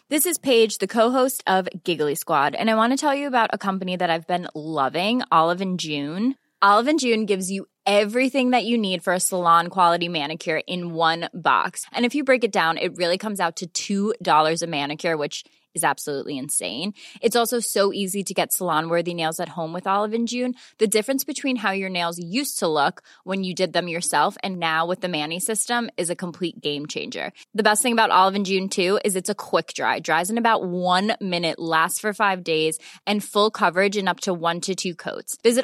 This is Paige, the co-host of Giggly Squad, and I want to tell you about a company that I've been loving, Olive & June. Olive & June gives you everything that you need for a salon-quality manicure in one box. And if you break it down, it really comes out to $2 a manicure, which is absolutely insane. It's also so easy to get salon-worthy nails at home with Olive & June. The difference between how your nails used to look when you did them yourself and now with the Mani system is a complete game changer. The best thing about Olive & June, too, is it's a quick dry. Dries in about 1 minute, lasts for 5 days, and full coverage in up to 1 to 2 coats. Visit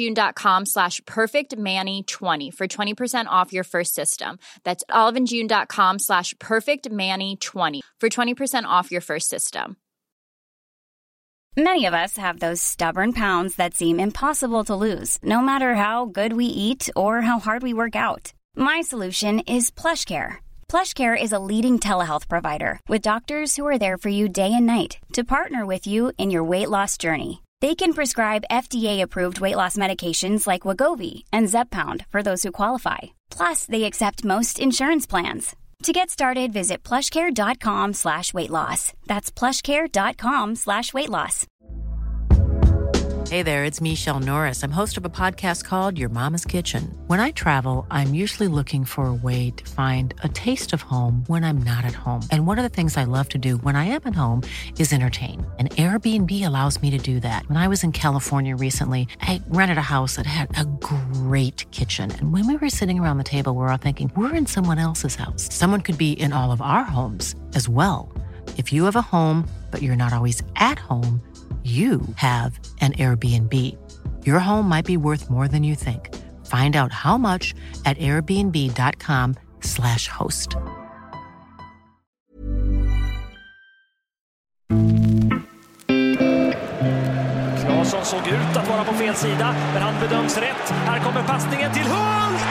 oliveandjune.com/perfectmani20 for 20% off your first system. That's oliveandjune.com/perfectmani20 for 20% off your first system. Many of us have those stubborn pounds that seem impossible to lose, no matter how good we eat or how hard we work out. My solution is PlushCare. PlushCare is a leading telehealth provider with doctors who are there for you day and night to partner with you in your weight loss journey. They can prescribe FDA-approved weight loss medications like Wegovy and Zepbound for those who qualify. Plus, they accept most insurance plans. To get started, visit plushcare.com/weightloss. That's plushcare.com/weightloss. Hey there, it's Michelle Norris. I'm host of a podcast called Your Mama's Kitchen. When I travel, I'm usually looking for a way to find a taste of home when I'm not at home. And one of the things I love to do when I am at home is entertain. And Airbnb allows me to do that. When I was in California recently, I rented a house that had a great kitchen. And when we were sitting around the table, we're all thinking, we're in someone else's house. Someone could be in all of our homes as well. If you have a home, but you're not always at home, you have an Airbnb. Your home might be worth more than you think. Find out how much at airbnb.com/host. Claesson såg ut att vara på fel sida, men han bedöms rätt. Här kommer passningen till Hult!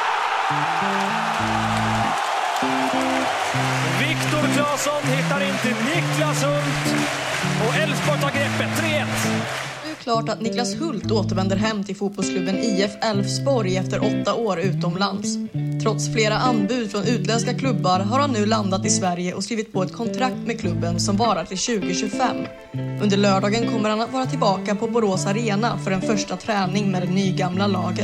Viktor Claesson hittar in till Niklas Hult. Och Elfsborg tar greppet, 3-1. Det är klart att Niklas Hult återvänder hem till fotbollsklubben IF Elfsborg efter 8 år utomlands. Trots flera anbud från utländska klubbar har han nu landat i Sverige och skrivit på ett kontrakt med klubben som varar till 2025. Under lördagen kommer han att vara tillbaka på Borås Arena för en första träning med det nygamla laget.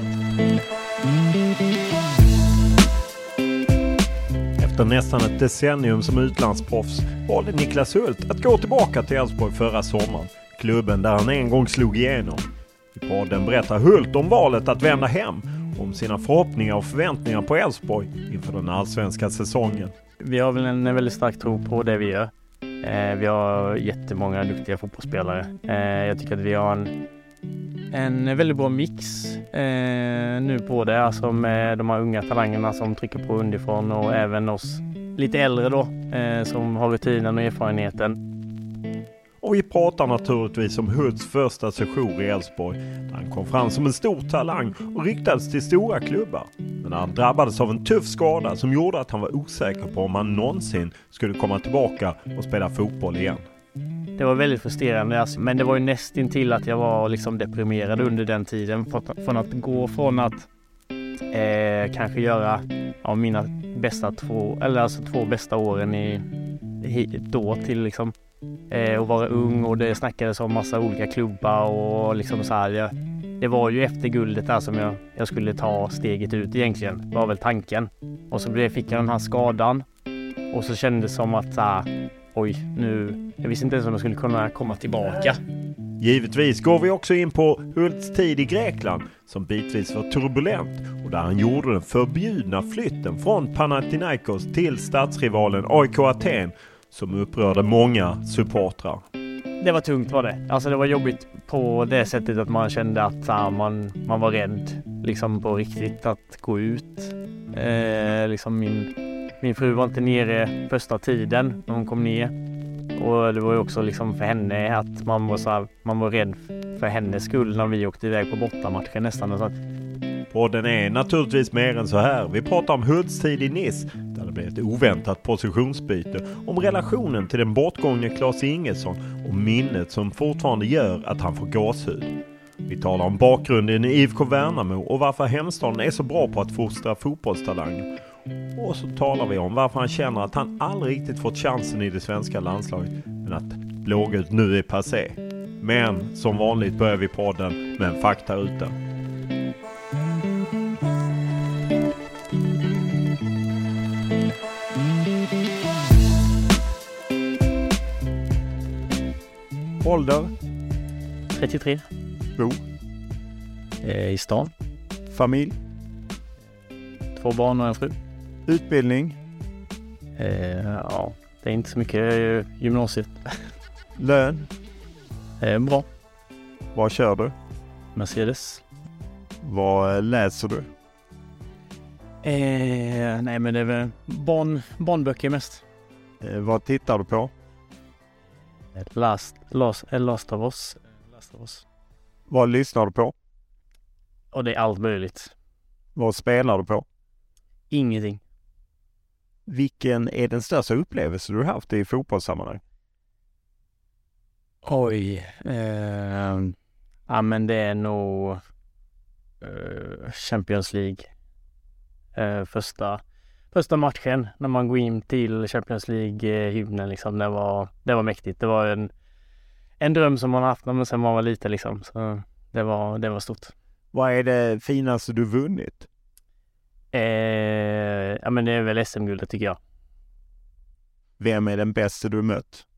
Efter nästan ett decennium som utlandsproffs valde Niklas Hult att gå tillbaka till Elfsborg förra sommaren. Klubben där han en gång slog igenom. I podden berättar Hult om valet att vända hem, om sina förhoppningar och förväntningar på Elfsborg inför den allsvenska säsongen. Vi har väl en väldigt stark tro på det vi gör. Vi har jättemånga duktiga fotbollsspelare. Jag tycker att vi har en väldigt bra mix nu på det, alltså med de här unga talangerna som trycker på underifrån och även oss lite äldre då som har rutinen och erfarenheten. Och vi pratar naturligtvis om Hults första session i Elfsborg där han kom fram som en stor talang och ryktades till stora klubbar. Men han drabbades av en tuff skada som gjorde att han var osäker på om han någonsin skulle komma tillbaka och spela fotboll igen. Det var väldigt frustrerande, alltså, men det var ju nästan till att jag var liksom deprimerad under den tiden. Från att gå från att kanske göra mina bästa två bästa åren då till liksom och vara ung, och det snackades om massa olika klubbar och liksom så här. Det var ju efter guldet där som jag skulle ta steget ut egentligen, var väl tanken. Och så fick jag den här skadan och så kändes det som att jag visste inte ens om jag skulle kunna komma tillbaka. Givetvis går vi också in på Hults tid i Grekland som bitvis var turbulent och där han gjorde den förbjudna flytten från Panathinaikos till stadsrivalen AIK Aten som upprörde många supportrar. Det var tungt, var det. Alltså det var jobbigt på det sättet att man kände att man var rädd liksom på riktigt att gå ut. Liksom min fru var inte nere första tiden när hon kom ner. Och det var ju också liksom för henne att man var rädd för hennes skull när vi åkte iväg på bortamatchen nästan. Så att... Podden är naturligtvis mer än så här. Vi pratar om Hults tid i Nice där det blev ett oväntat positionsbyte. Om relationen till den bortgångne Claes Ingesson och minnet som fortfarande gör att han får gåshud. Vi talar om bakgrunden i IFK Värnamo och varför hemstaden är så bra på att fostra fotbollstalanger. Och så talar vi om varför han känner att han aldrig riktigt fått chansen i det svenska landslaget, men att blågult nu är passé. Men som vanligt börjar vi podden med en faktaruta. Ålder? 33. Bo? I stan. Familj? 2 barn och en fru. Utbildning? Ja, det är inte så mycket gymnasiet. Lön? Bra. Vad kör du? Mercedes. Vad läser du? Nej, men det är väl barnböcker mest. Vad tittar du på? Last of Us. Vad lyssnar du på? Och det är allt möjligt. Vad spelar du på? Ingenting. Vilken är den största upplevelse du har haft i fotbollssammanhang? Oj. Ja, men det är nog Champions League. Första matchen när man går in till Champions League-hymnen liksom, det var mäktigt. Det var en dröm som man har haft när man sen var lite liksom. Så det var stort. Vad är det finaste du vunnit? Ja, men det är väl SM-guldet tycker jag. Vem är den bästa du mött?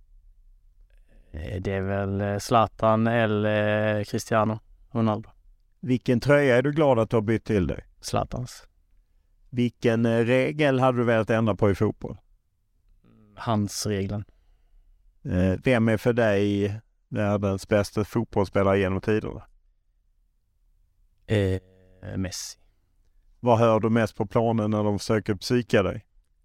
Det är väl Zlatan eller Cristiano Ronaldo. Vilken tröja är du glad att du har bytt till dig? Zlatans. Vilken regel hade du velat ändra på i fotboll? Handsregeln. Vem är för dig världens bästa fotbollsspelare genom tiderna? Messi. Vad hör du mest på planen när de försöker psyka dig?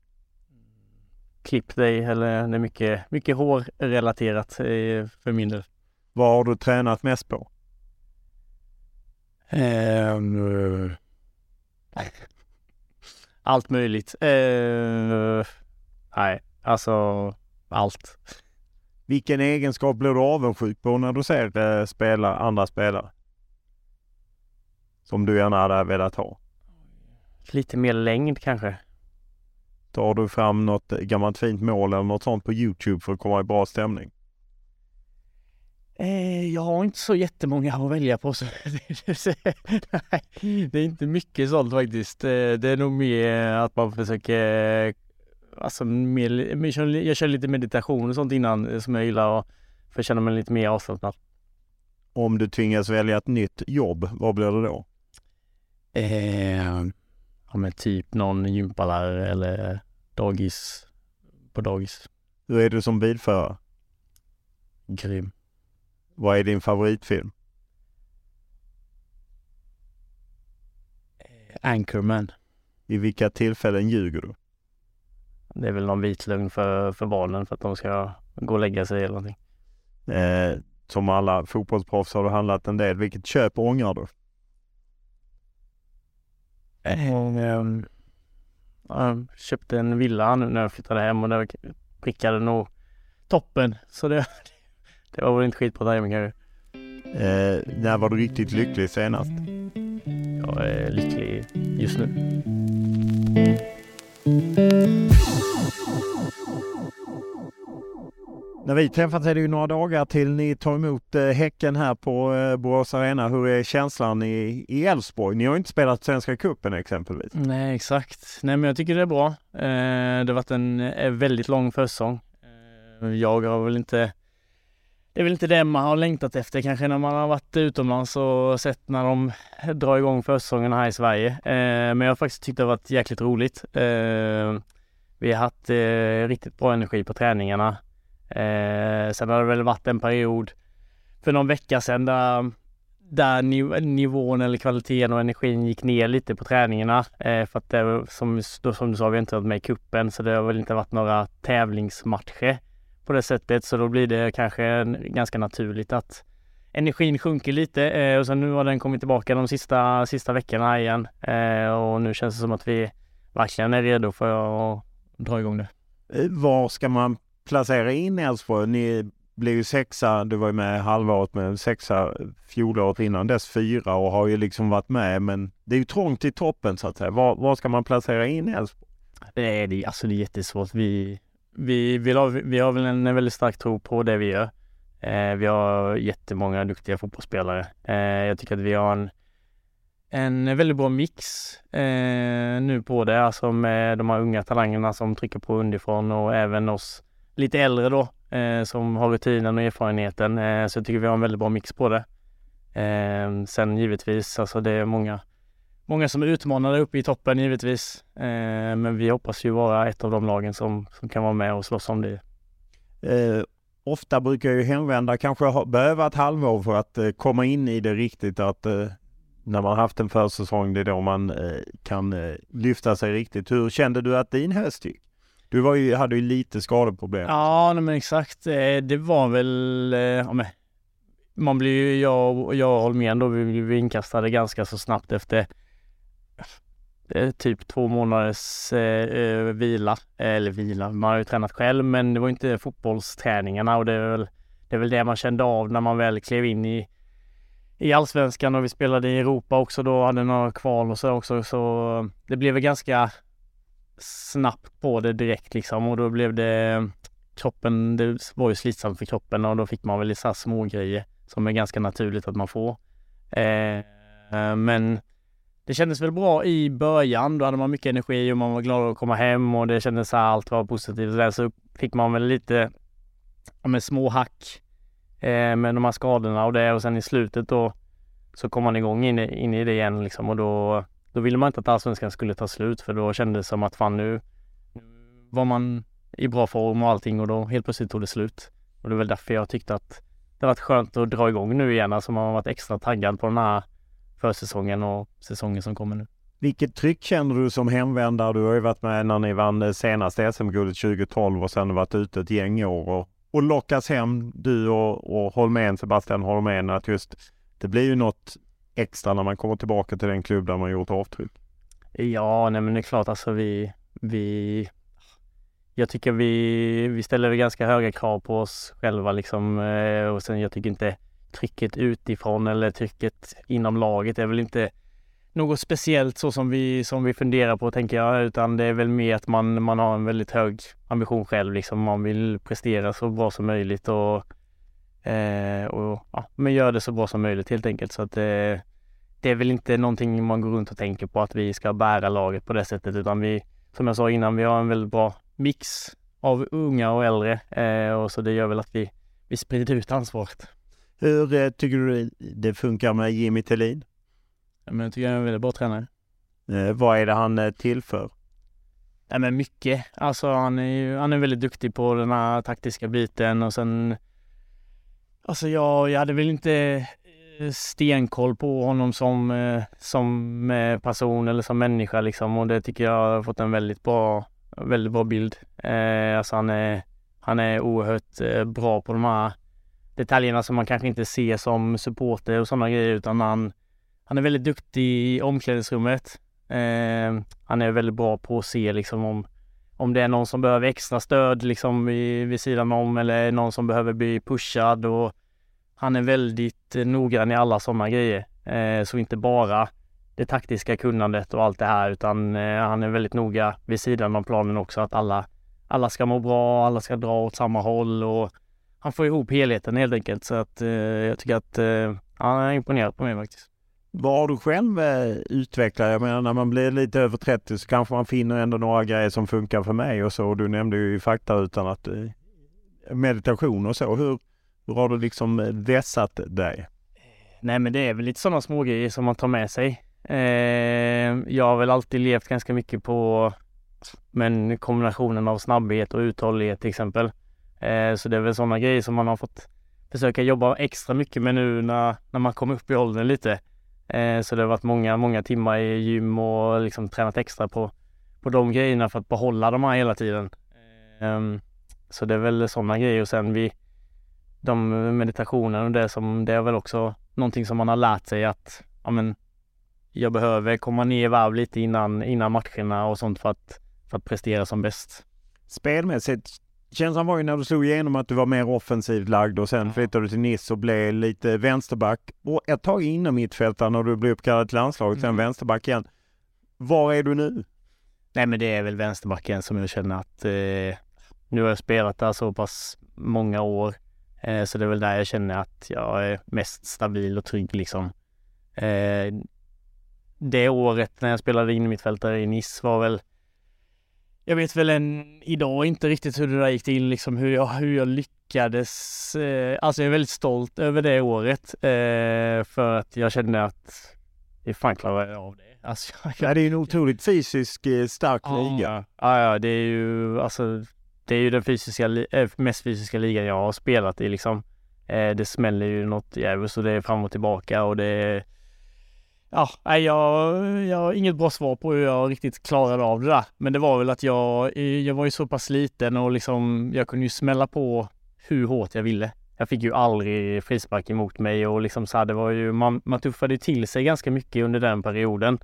Klipp dig, eller det är mycket hårrelaterat för min del. Vad har du tränat mest på? Allt möjligt. Nej, alltså allt. Vilken egenskap blir du avundsjuk på när du ser andra spelare? Som du gärna hade velat ha? Lite mer längd kanske. Tar du fram något gammalt fint mål eller något sånt på YouTube för att komma i bra stämning? Jag har inte så jättemånga att välja på. Så det är inte mycket sånt faktiskt. Det är nog mer att man försöker... Alltså, jag kör lite meditation och sånt innan som jag gillar och för att känna mig lite mer avslappnad. Om du tvingas välja ett nytt jobb, vad blir det då? Ja, men typ någon gympalärare eller på dagis. Hur är du som bilförare? Grym. Vad är din favoritfilm? Anchorman. I vilka tillfällen ljuger du? Det är väl någon vitlögn för barnen för att de ska gå och lägga sig eller någonting. Som alla fotbollsproffs har du handlat en del. Vilket köp ångrar du? Jag köpte en villa nu när jag flyttade hem och det prickade nog toppen. Så det var väl inte skit på timing här. När var du riktigt lycklig senast? Jag är lycklig just nu. När vi träffats är det ju några dagar till ni tar emot Häcken här på Borås Arena. Hur är känslan i Elfsborg? Ni har ju inte spelat Svenska cupen exempelvis. Nej, exakt. Nej, men jag tycker det är bra. Det har varit en väldigt lång försäsong. Jag har väl inte... Det är väl inte det man har längtat efter kanske när man har varit utomlands och sett när de drar igång försäsongen här i Sverige. Men jag har faktiskt tyckt det har varit jäkligt roligt. Vi har haft riktigt bra energi på träningarna. Sen har det väl varit en period för någon vecka sedan där nivån eller kvaliteten och energin gick ner lite på träningarna. För att det, som du sa, vi har inte varit med i kuppen, så det har väl inte varit några tävlingsmatcher på det sättet. Så då blir det kanske ganska naturligt att energin sjunker lite. Och sen nu har den kommit tillbaka de sista veckorna igen. Och nu känns det som att vi verkligen är redo för att dra igång det. Var ska man placera in Elfsborg? Ni blev ju 6:a, du var ju med halvåret, med 6:a fjolåret innan dess 4 och har ju liksom varit med, men det är ju trångt i toppen så att säga. Var ska man placera in Elfsborg? Det är jättesvårt. Vi har väl en väldigt stark tro på det vi gör. Vi har jättemånga duktiga fotbollsspelare. Jag tycker att vi har en väldigt bra mix nu på det. Alltså med de här unga talangerna som trycker på underifrån och även oss lite äldre då som har rutinen och erfarenheten. Så jag tycker vi har en väldigt bra mix på det. Sen givetvis, alltså det är många som är utmanade uppe i toppen givetvis. Men vi hoppas ju vara ett av de lagen som kan vara med och slåss om det. Ofta brukar ju hemvända kanske behöva ett halvår för att komma in i det riktigt. Att när man haft en försäsong, det är då man kan lyfta sig riktigt. Hur kände du att din höst gick? Du hade ju lite skadeproblem. Ja, men exakt. Det var väl... man blir ju, jag och Holmén då, vi blev inkastade ganska så snabbt efter typ 2 månaders vila. Eller vila, man har ju tränat själv, men det var inte fotbollsträningarna, och det är väl det man kände av när man väl klev in i Allsvenskan, och vi spelade i Europa också då, hade några kval och så också, så det blev väl ganska snabbt på det direkt liksom, och då blev det kroppen, det var ju slitsamt för kroppen, och då fick man väl lite så här små grejer som är ganska naturligt att man får. Men det kändes väl bra i början, då hade man mycket energi och man var glad att komma hem, och det kändes så här, allt var positivt, där så fick man väl lite med små hack med de här skadorna och det, och sen i slutet då så kom man igång in i det igen liksom, och då ville man inte att Allsvenskan skulle ta slut, för då kändes det som att fan, nu var man i bra form och allting, och då helt plötsligt tog det slut. Och det är väl därför jag tyckte att det var skönt att dra igång nu igen, alltså man har varit extra taggad på den här försäsongen och säsongen som kommer nu. Vilket tryck känner du som hemvändare? Du har ju varit med när ni vann senaste SM-guldet 2012 och sen varit ute ett gäng år och lockas hem, du och Holmén, Sebastian Holmén, att just det blir ju något extra när man kommer tillbaka till den klubb där man gjort avtryck. Ja, nej, men det är klart, alltså jag tycker vi ställer ganska höga krav på oss själva liksom, och sen jag tycker inte trycket utifrån eller trycket inom laget är väl inte något speciellt så som vi funderar på, tänker jag, utan det är väl mer att man har en väldigt hög ambition själv liksom, man vill prestera så bra som möjligt och men gör det så bra som möjligt helt enkelt, så att det är väl inte någonting man går runt och tänker på att vi ska bära laget på det sättet, utan vi, som jag sa innan, vi har en väldigt bra mix av unga och äldre, och så det gör väl att vi sprider ut ansvaret. Hur tycker du det funkar med Jimmy Thelin? Men jag tycker han är en väldigt bra tränare. Vad är det han tillför? Nej, men mycket. Alltså han är väldigt duktig på den här taktiska biten, och sen alltså jag hade väl inte stenkoll på honom som person eller som människa liksom, och det tycker jag har fått en väldigt bra bild. Alltså han är oerhört bra på de här detaljerna som man kanske inte ser som supporter och sådana grejer, utan han är väldigt duktig i omklädningsrummet. Han är väldigt bra på att se liksom om det är någon som behöver extra stöd liksom vid sidan om, eller någon som behöver bli pushad, och han är väldigt noggrann i alla sådana grejer. Så inte bara det taktiska kunnandet och allt det här, utan han är väldigt noga vid sidan av planen också, att alla ska må bra, alla ska dra åt samma håll, och han får ihop helheten helt enkelt, så att jag tycker att han är imponerad på mig faktiskt. Vad har du själv utvecklat? Jag menar, när man blir lite över 30 så kanske man finner ändå några grejer som funkar för mig och så, och du nämnde ju fakta utan att meditation och så. Hur har du liksom vässat dig? Nej, men det är väl lite sådana små grejer som man tar med sig. Jag har väl alltid levt ganska mycket på kombinationen av snabbhet och uthållighet till exempel. Så det är väl sådana grejer som man har fått försöka jobba extra mycket med nu när man kommer upp i åldern lite. Så det har varit många timmar i gym och liksom tränat extra på de grejerna för att behålla de här hela tiden. Så det är väl sådana grejer, och sen de meditationen och det är väl också någonting som man har lärt sig att jag behöver komma ner i varv lite innan matcherna och sånt för att prestera som bäst. Spelmässigt, känslan var ju när du slog igenom att du var mer offensivt lagd, och sen flyttade du till Nice och blev lite vänsterback och ett tag inom mittfältaren när du blev uppkallad till landslaget, sen vänsterback igen. Var är du nu? Nej, men det är väl vänsterbacken som jag känner att nu har jag spelat där så pass många år. Så det är väl där jag känner att jag är mest stabil och trygg liksom. Det året när jag spelade in mittfältare i Nice var väl, jag vet väl idag inte riktigt hur det där gick till, liksom hur jag lyckades. Alltså jag är väldigt stolt över det året för att jag kände att det fan klarar jag av det. Alltså, det är ju en otroligt fysisk stark liga. Ja, det är ju alltså det är ju den mest fysiska ligan jag har spelat i liksom. Det smäller ju något jävligt, så det är fram och tillbaka och det är... Ja, jag har inget bra svar på hur jag riktigt klarade av det där. Men det var väl att jag var ju så pass liten och liksom jag kunde ju smälla på hur hårt jag ville. Jag fick ju aldrig frispark emot mig och liksom så här, det var ju, man tuffade till sig ganska mycket under den perioden.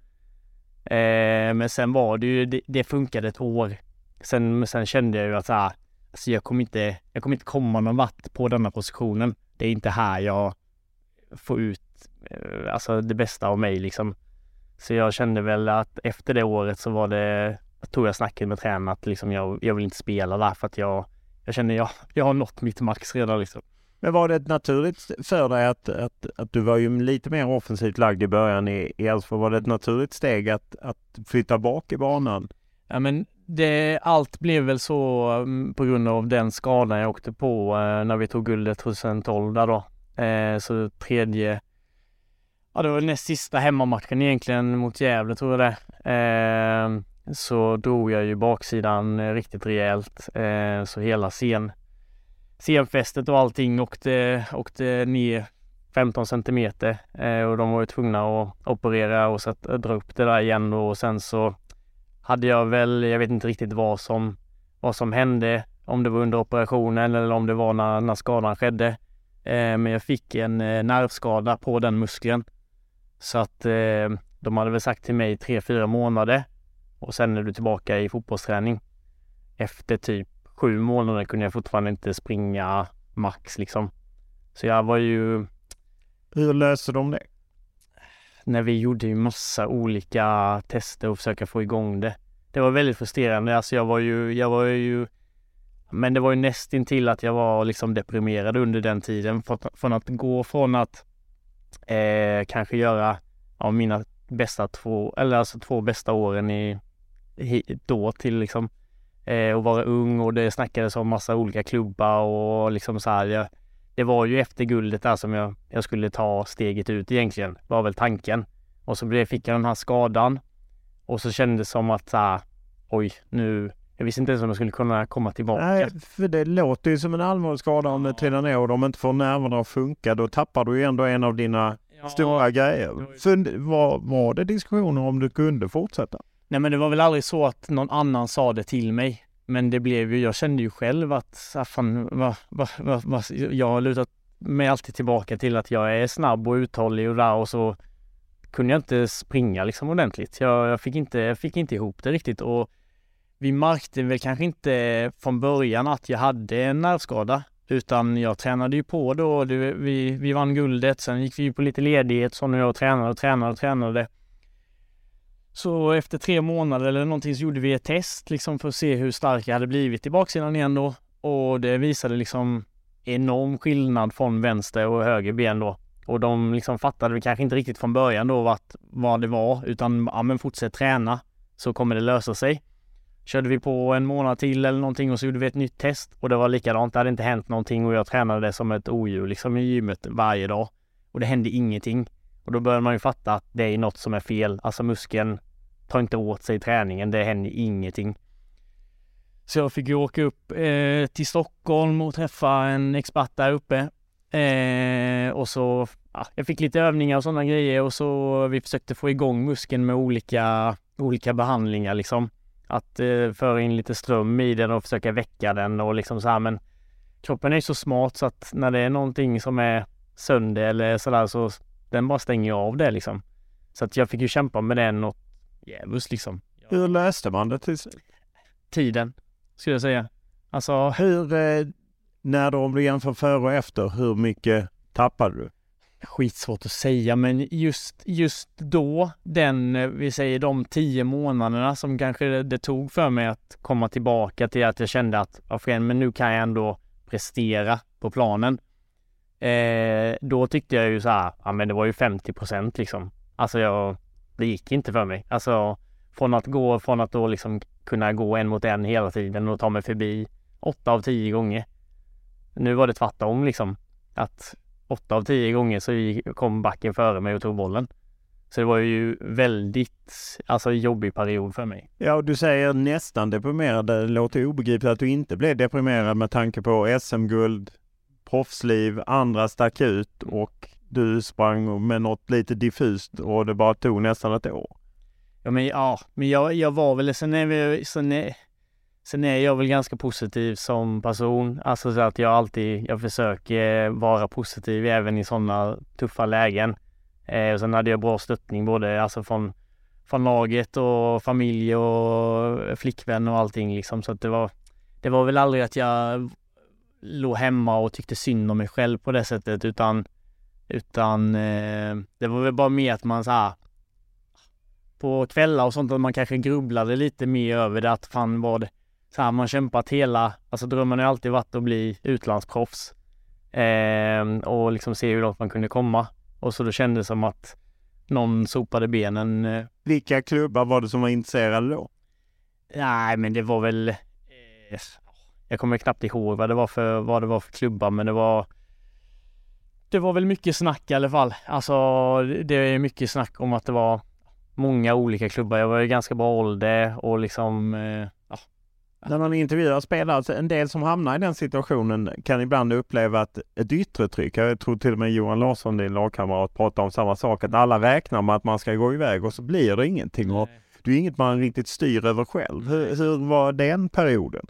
Men sen var det ju, det funkade ett år. Sen kände jag ju att så här, alltså jag kommer inte komma någon vart på denna positionen. Det är inte här jag får ut alltså det bästa av mig liksom. Så jag kände väl att efter det året så var det, jag tror jag snackade med tränaren att liksom jag vill inte spela där för att jag kände jag har nått mitt max redan liksom. Men var det naturligt för dig att du var ju lite mer offensivt lagd i början i Elfsborg, var det ett naturligt steg att flytta bak i banan? Ja, men allt blev väl så på grund av den skadan jag åkte på när vi tog guldet 2012 där då. Så det var näst sista hemmamatchen egentligen mot Gävle tror jag det. Så drog jag ju baksidan riktigt rejält. Så hela scenfästet och allting åkte ner 15 centimeter. Och de var ju tvungna att operera och dra upp det där igen. Och sen så hade jag väl, jag vet inte riktigt vad som hände. Om det var under operationen eller om det var när skadan skedde. Men jag fick en nervskada på den muskeln. Så att de hade väl sagt till mig 3-4 månader. Och sen är du tillbaka i fotbollsträning. Efter typ 7 månader kunde jag fortfarande inte springa max liksom. Så jag var ju... Hur löste de det? När vi gjorde ju massa olika tester och försöka få igång det. Det var väldigt frustrerande. Alltså jag var ju... Men det var ju nästintill att jag var liksom deprimerad under den tiden. Från att gå från att kanske göra mina bästa 2 bästa åren då till liksom och vara ung, och det snackades om massa olika klubbar och liksom så här. Det var ju efter guldet där som jag skulle ta steget ut egentligen, var väl tanken. Och så fick jag den här skadan och så kändes det som att nu, jag visste inte ens om jag skulle kunna komma tillbaka. Nej, för det låter ju som en allvarlig skada om det trillar ner och de inte får nerverna att funka. Då tappar du ju ändå en av dina stora grejer. Var det diskussioner om du kunde fortsätta? Nej, men det var väl aldrig så att någon annan sa det till mig. Men det blev ju, jag kände ju själv att jag har lutat mig alltid tillbaka till att jag är snabb och uthållig och där, och så kunde jag inte springa liksom ordentligt. Jag fick inte ihop det riktigt, och vi märkte väl kanske inte från början att jag hade en nervskada, utan jag tränade ju på då. Vi vann guldet, sen gick vi på lite ledighet så när jag tränade. Så efter 3 månader eller någonting så gjorde vi ett test liksom för att se hur stark jag hade blivit i baksidan igen då. Och det visade liksom enorm skillnad från vänster och höger ben då. Och de liksom fattade vi kanske inte riktigt från början då vad det var, utan men fortsätt träna så kommer det lösa sig. Körde vi på en månad till eller någonting och så gjorde vi ett nytt test och det var likadant. Det hade inte hänt någonting och jag tränade det som ett odjur liksom i gymmet varje dag. Och det hände ingenting. Och då började man ju fatta att det är något som är fel. Alltså muskeln tar inte åt sig i träningen. Det hände ingenting. Så jag fick ju åka upp till Stockholm och träffa en expert där uppe. Och så jag fick lite övningar och sådana grejer. Och så vi försökte få igång muskeln med olika behandlingar liksom. Att föra in lite ström i den och försöka väcka den och liksom så här. Men kroppen är så smart så att när det är någonting som är sönder eller sådär så den bara stänger av det liksom. Så att jag fick ju kämpa med den och jävus liksom. Hur löste man det till tiden, skulle jag säga. Alltså när du jämför före och efter, hur mycket tappade du? skitsvårt att säga, men just då, vi säger de 10 månaderna som kanske det tog för mig att komma tillbaka till att jag kände att men nu kan jag ändå prestera på planen. Då tyckte jag ju så här, men det var ju 50% liksom. Alltså det gick inte för mig. Alltså från att då liksom kunna gå 1 mot 1 hela tiden och ta mig förbi 8 av 10 gånger. Nu var det tvärtom liksom. Att 8 av 10 gånger så kom backen före mig och tog bollen. Så det var ju väldigt jobbig period för mig. Ja, och du säger nästan deprimerad. Det låter obegripligt att du inte blev deprimerad med tanke på SM-guld, proffsliv, andra stack ut och du sprang med något lite diffust och det bara tog nästan ett år. Men jag var väl, sen är jag väl ganska positiv som person. Alltså så att jag försöker vara positiv även i sådana tuffa lägen. Och sen hade jag bra stöttning både från laget och familj och flickvän och allting liksom. Så att det var väl aldrig att jag låg hemma och tyckte synd om mig själv på det sättet, utan det var väl bara mer att man så här på kvällar och sånt att man kanske grubblade lite mer över det, att fan var det så här, man kämpat drömmen har alltid varit att bli utlandsproffs och liksom se hur långt man kunde komma, och så då kändes det som att någon sopade benen. Vilka klubbar var det som var intresserade då? Nej, men det var väl jag kommer knappt ihåg vad det var för klubbar, men det var väl mycket snack i alla fall. Alltså det är mycket snack om att det var många olika klubbar. Jag var i ganska bra ålder och liksom När man intervjuar spelare, en del som hamnar i den situationen kan ibland uppleva att ett yttre tryck. Jag tror till och med Johan Larsson, din lagkamrat, pratar om samma sak. Att alla räknar med att man ska gå iväg och så blir det ingenting. Och det är inget man riktigt styr över själv. Hur var den perioden?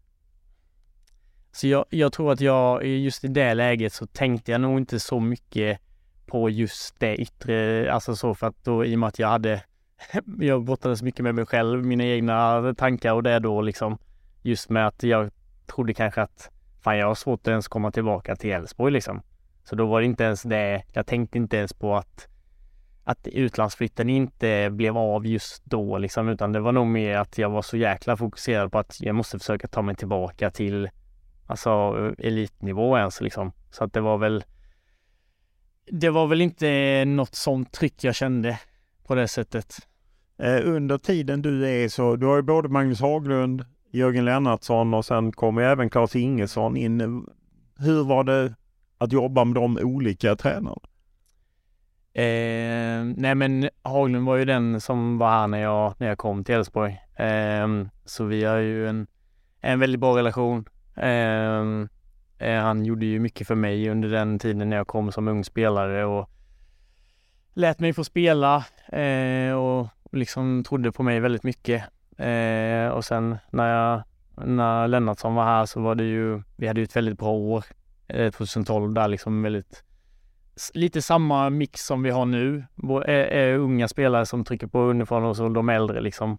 Så jag tror att just i det läget så tänkte jag nog inte så mycket på just det yttre. Alltså så, för att då i och med att jag brottades mycket med mig själv, mina egna tankar och det då liksom. Just med att jag trodde kanske att jag har svårt att ens komma tillbaka till Elfsborg liksom. Så då var det inte ens det. Jag tänkte inte ens på att utlandsflytten inte blev av just då liksom, utan det var nog mer att jag var så jäkla fokuserad på att jag måste försöka ta mig tillbaka till elitnivå ens liksom. Så att det var väl inte något sånt tryck jag kände på det sättet. Under tiden du har ju både Magnus Haglund, Jörgen Lennartsson och sen kommer även Claes Ingesson in. Hur var det att jobba med de olika tränarna? Nej, men Haglund var ju den som var här när jag kom till Elfsborg. Så vi har ju en väldigt bra relation. Han gjorde ju mycket för mig under den tiden när jag kom som ung spelare och lät mig få spela och liksom trodde på mig väldigt mycket. Och sen när Lennartsson var här så var det ju, vi hade ju ett väldigt bra år 2012 där liksom, lite samma mix som vi har nu. Unga spelare som trycker på underifrån och så de äldre liksom.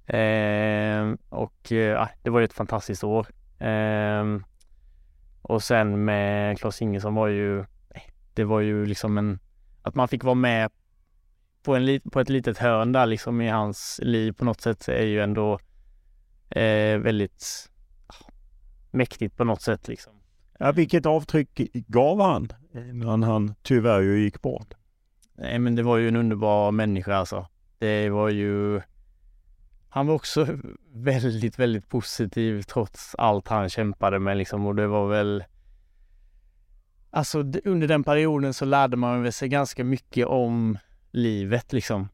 Det var ju ett fantastiskt år. Och sen med Claes Ingesson det var ju liksom att man fick vara med på ett litet hörn där liksom i hans liv på något sätt, är ju ändå väldigt mäktigt på något sätt liksom. Ja, vilket avtryck gav han när han tyvärr ju gick bort? Nej, men det var ju en underbar människa alltså. Han var också väldigt, väldigt positiv trots allt han kämpade med liksom, och det var väl under den perioden så lärde man väl sig ganska mycket om livet liksom.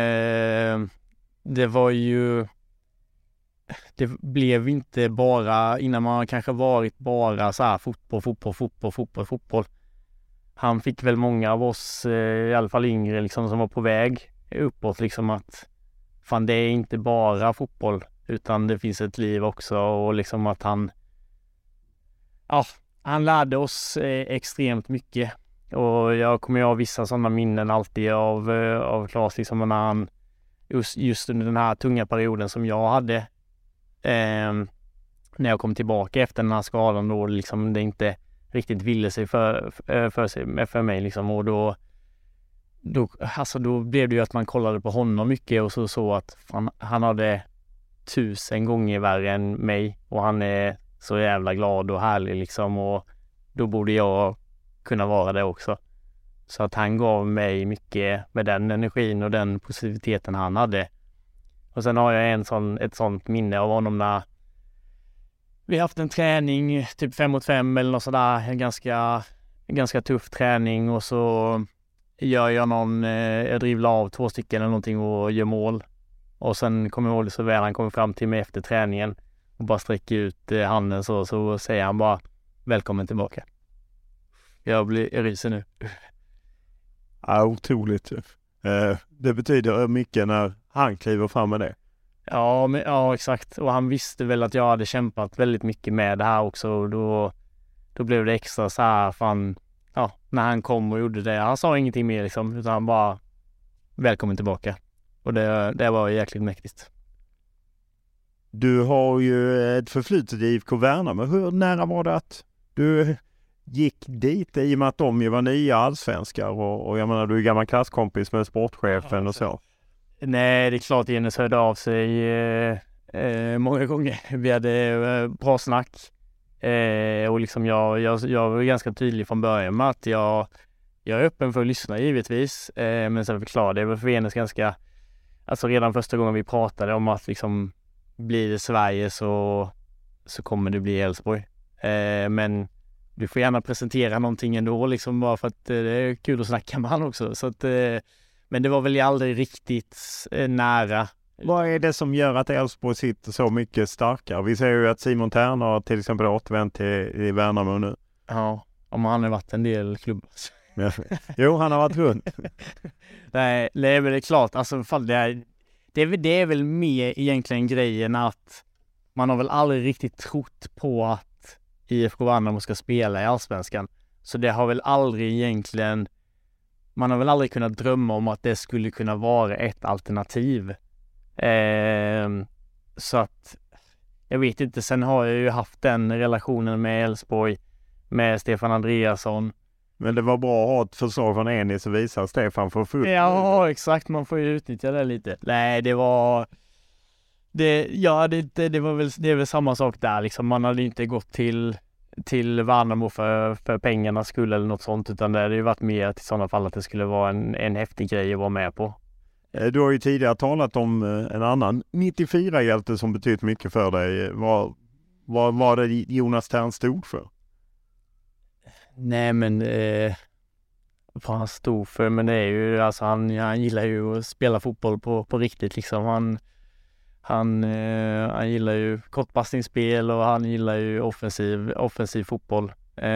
Det blev inte bara, innan man kanske varit bara så här fotboll. Han fick väl många av oss, i alla fall yngre liksom, som var på väg uppåt liksom, att fan, det är inte bara fotboll utan det finns ett liv också, och liksom att han lärde oss extremt mycket. Och jag kommer ha vissa sådana minnen alltid av Claes liksom, när han just under den här tunga perioden som jag hade när jag kom tillbaka efter den här skadan då liksom, det inte riktigt ville sig för mig liksom. Och då blev det ju att man kollade på honom mycket och så att han hade 1000 gånger värre än mig och han är så jävla glad och härlig liksom, och då borde jag kunna vara det också. Så att han gav mig mycket med den energin och den positiviteten han hade. Och sen har jag ett sånt minne av honom när vi haft en träning typ 5 mot 5 eller något sådär, en ganska tuff träning, och så gör jag jag dribblar av 2 stycken eller någonting och gör mål. Och sen kommer jag ihåg det så väl, han kommer fram till mig efter träningen och bara sträcker ut handen så säger han bara välkommen tillbaka. Jag ryser nu. Ja, otroligt. Det betyder mycket när han kliver fram med det. Ja, exakt. Och han visste väl att jag hade kämpat väldigt mycket med det här också. Och då blev det extra så här, när han kom och gjorde det. Han sa ingenting mer liksom, utan han bara välkommen tillbaka. Och det var jäkligt mäktigt. Du har ju ett förflutet i IFK Värnamo. Hur nära var det att du gick dit, i och med att de ju var nya allsvenskar och jag menar, du är gammal klasskompis med sportchefen och så? Nej, det är klart Jennes hörde av sig många gånger. Vi hade bra snack och liksom jag var ganska tydlig från början med att jag är öppen för att lyssna givetvis, men sen förklarade jag för Jennes ganska, alltså redan första gången vi pratade om att liksom blir det Sverige så kommer det bli Elfsborg, men du får gärna presentera någonting ändå liksom, bara för att det är kul att snacka med han också. Så att, men det var väl aldrig riktigt nära. Vad är det som gör att Elfsborg sitter så mycket starkare? Vi ser ju att Simon Tern har till exempel återvänt till Värnamo nu. Ja, om han har varit en del klubbar. Jo, han har varit runt. Nej, det är väl klart. Alltså, det är väl mer egentligen grejen att man har väl aldrig riktigt trott på att IFK Värnamo ska spela i Allsvenskan. Så det har väl aldrig egentligen, man har väl aldrig kunnat drömma om att det skulle kunna vara ett alternativ. Så att jag vet inte, sen har jag ju haft den relationen med Elfsborg, med Stefan Andreasson. Men det var bra att ha ett förslag från Enis och visa Stefan för fullt. Ja, exakt, man får ju utnyttja det lite. Nej, det är väl samma sak där liksom. Man hade inte gått till Värnamo för pengarnas skull eller något sånt, utan det hade ju varit mer till sådana fall att det skulle vara en häftig grej att vara med på. Du har ju tidigare talat om en annan 94-hjälte som betytt mycket för dig. Vad var det Jonas Tern stod för? Nej, men vad han stod för, men det är ju alltså han gillar ju att spela fotboll på riktigt liksom. Han gillar ju kortpassningsspel och han gillar ju offensiv fotboll.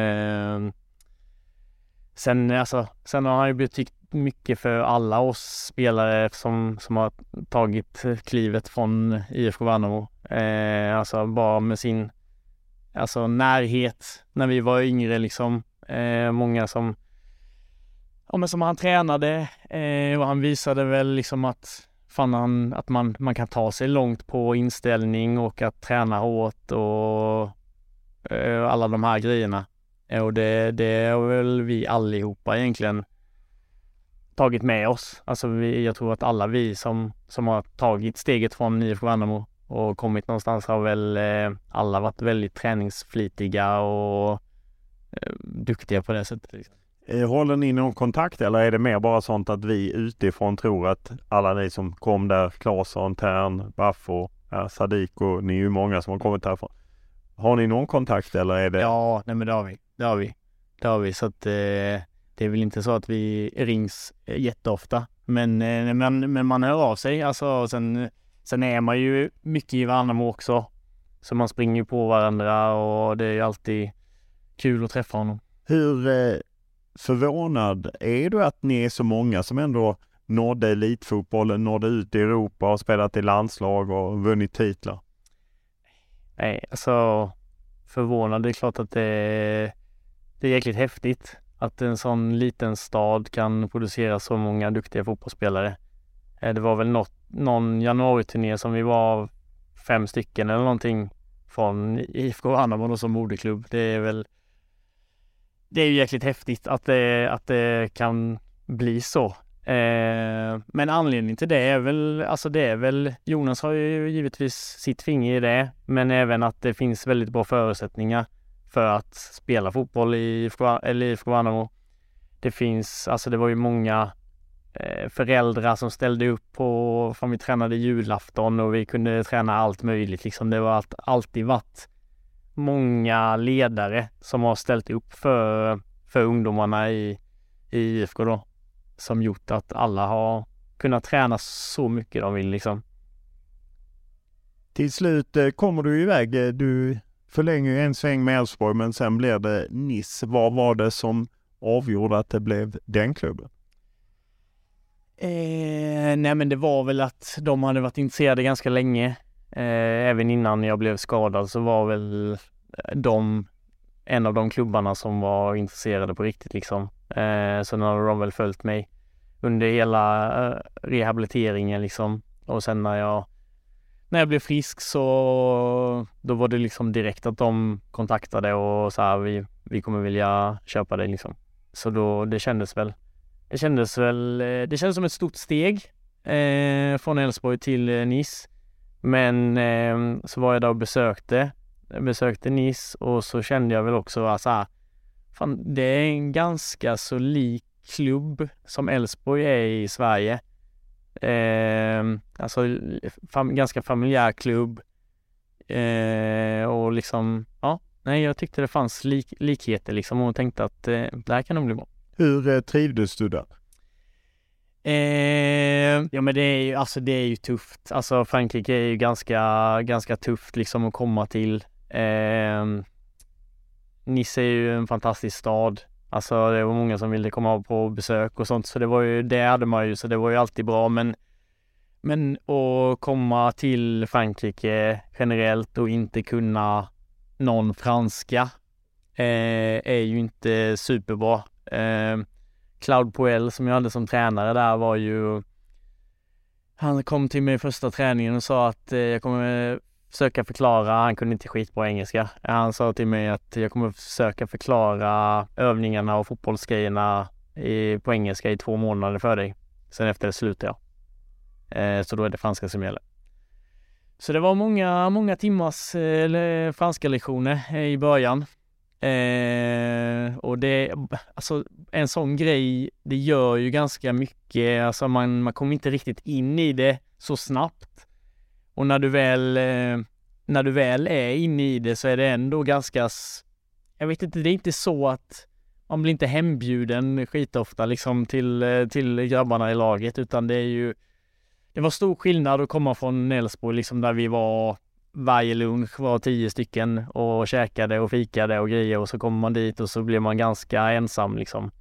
Sen har han ju betytt mycket för alla oss spelare som har tagit klivet från IFK Värnamo. Alltså bara med sin närhet när vi var yngre liksom. Många som han tränade och han visade väl liksom att man kan ta sig långt på inställning och att träna hårt och alla de här grejerna. Och det har väl vi allihopa egentligen tagit med oss. Alltså jag tror att alla vi som har tagit steget från IFK Värnamo och kommit någonstans har väl alla varit väldigt träningsflitiga och duktiga på det sättet liksom. Håller ni någon kontakt eller är det mer bara sånt att vi utifrån tror att alla ni som kom där, Claesson, Tern, Baffo, Sadiko, ni är ju många som har kommit härifrån. Har ni någon kontakt eller är det? Ja, nej men det har vi. Så att det är väl inte så att vi rings jätteofta. Men man hör av sig. Alltså, sen är man ju mycket i Värnamo också. Så man springer på varandra och det är alltid kul att träffa honom. Hur förvånad är du att ni är så många som ändå nådde elitfotbollen, nådde ut i Europa och spelat i landslag och vunnit titlar? Nej, alltså förvånad. Det är klart att det är jäkligt häftigt att en sån liten stad kan producera så många duktiga fotbollsspelare. Det var väl någon januariturné som vi var 5 stycken eller någonting från IFK Värnamo som moderklubb. Det är väl det är ju jäkligt häftigt att det kan bli så. Men anledningen till det är väl Jonas har ju givetvis sitt finger i det, men även att det finns väldigt bra förutsättningar för att spela fotboll i IFK Värnamo. Det var ju många föräldrar som ställde upp på, för vi tränade julafton och vi kunde träna allt möjligt liksom. Det var alltid varit många ledare som har ställt upp för ungdomarna i IFK då, som gjort att alla har kunnat träna så mycket de vill liksom. Till slut kommer du iväg. Du förlänger en sväng med Elfsborg, men sen blev det Nice. Vad var det som avgjorde att det blev den klubben? Nej, men det var väl att de hade varit intresserade ganska länge. Även innan jag blev skadad så var väl en av de klubbarna som var intresserade på riktigt liksom. Så när de väl följt mig under hela rehabiliteringen liksom. Och sen när jag blev frisk så då var det liksom direkt att de kontaktade och så här, vi kommer vilja köpa dig liksom. Så då det kändes som ett stort steg från Elfsborg till Nice. Men så var jag där och besökte Nice, och så kände jag väl också att fan, det är en ganska så lik klubb som Elfsborg är i Sverige. Ganska familjär klubb. Och liksom, jag tyckte det fanns likheter liksom, och tänkte att det här kan nog bli bra. Hur trivdes du där? Ja, men det är ju tufft. Alltså Frankrike är ju ganska tufft liksom att komma till. Nice är ju en fantastisk stad. Alltså det var många som ville komma på besök och sånt, så det hade man ju, så det var ju alltid bra, men att komma till Frankrike generellt och inte kunna någon franska är ju inte superbra. Claude Puel som jag hade som tränare där han kom till mig första träningen och sa att jag kommer försöka förklara, han kunde inte skitbra engelska. Han sa till mig att jag kommer försöka förklara övningarna och fotbollsgrejerna på engelska i 2 månader för dig. Sen efter det slutar jag. Så då är det franska som gäller. Så det var många timmars franska lektioner i början. Och det, alltså en sån grej, det gör ju ganska mycket. Alltså man kommer inte riktigt in i det så snabbt. Och när du väl är inne i det så är det ändå ganska, jag vet inte, det är inte så att man blir inte hembjuden skitofta liksom till grabbarna i laget, utan det var stor skillnad att komma från Elfsborg liksom, där vi var varje lunch var 10 stycken och käkade och fikade och grejer, och så kommer man dit och så blir man ganska ensam liksom.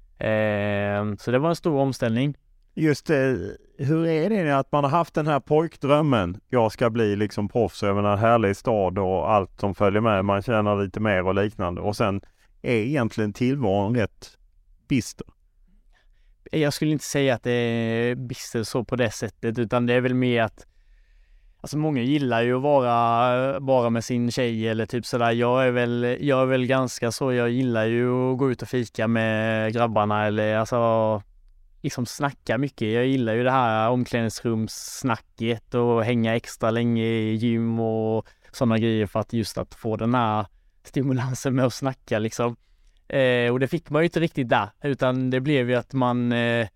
Så det var en stor omställning. Just det, hur är det att man har haft den här pojkdrömmen? Jag ska bli liksom proffs över en härlig stad och allt som följer med. Man tjänar lite mer och liknande. Och sen är egentligen tillvaron rätt bister. Jag skulle inte säga att det är bister så på det sättet, utan det är väl mer att alltså många gillar ju att vara bara med sin tjej eller typ sådär. Jag är väl ganska så, jag gillar ju att gå ut och fika med grabbarna eller alltså liksom snacka mycket. Jag gillar ju det här omklädningsrumssnacket och hänga extra länge i gym och sådana grejer, för att få den här stimulansen med att snacka liksom. Och det fick man ju inte riktigt där, utan det blev ju att man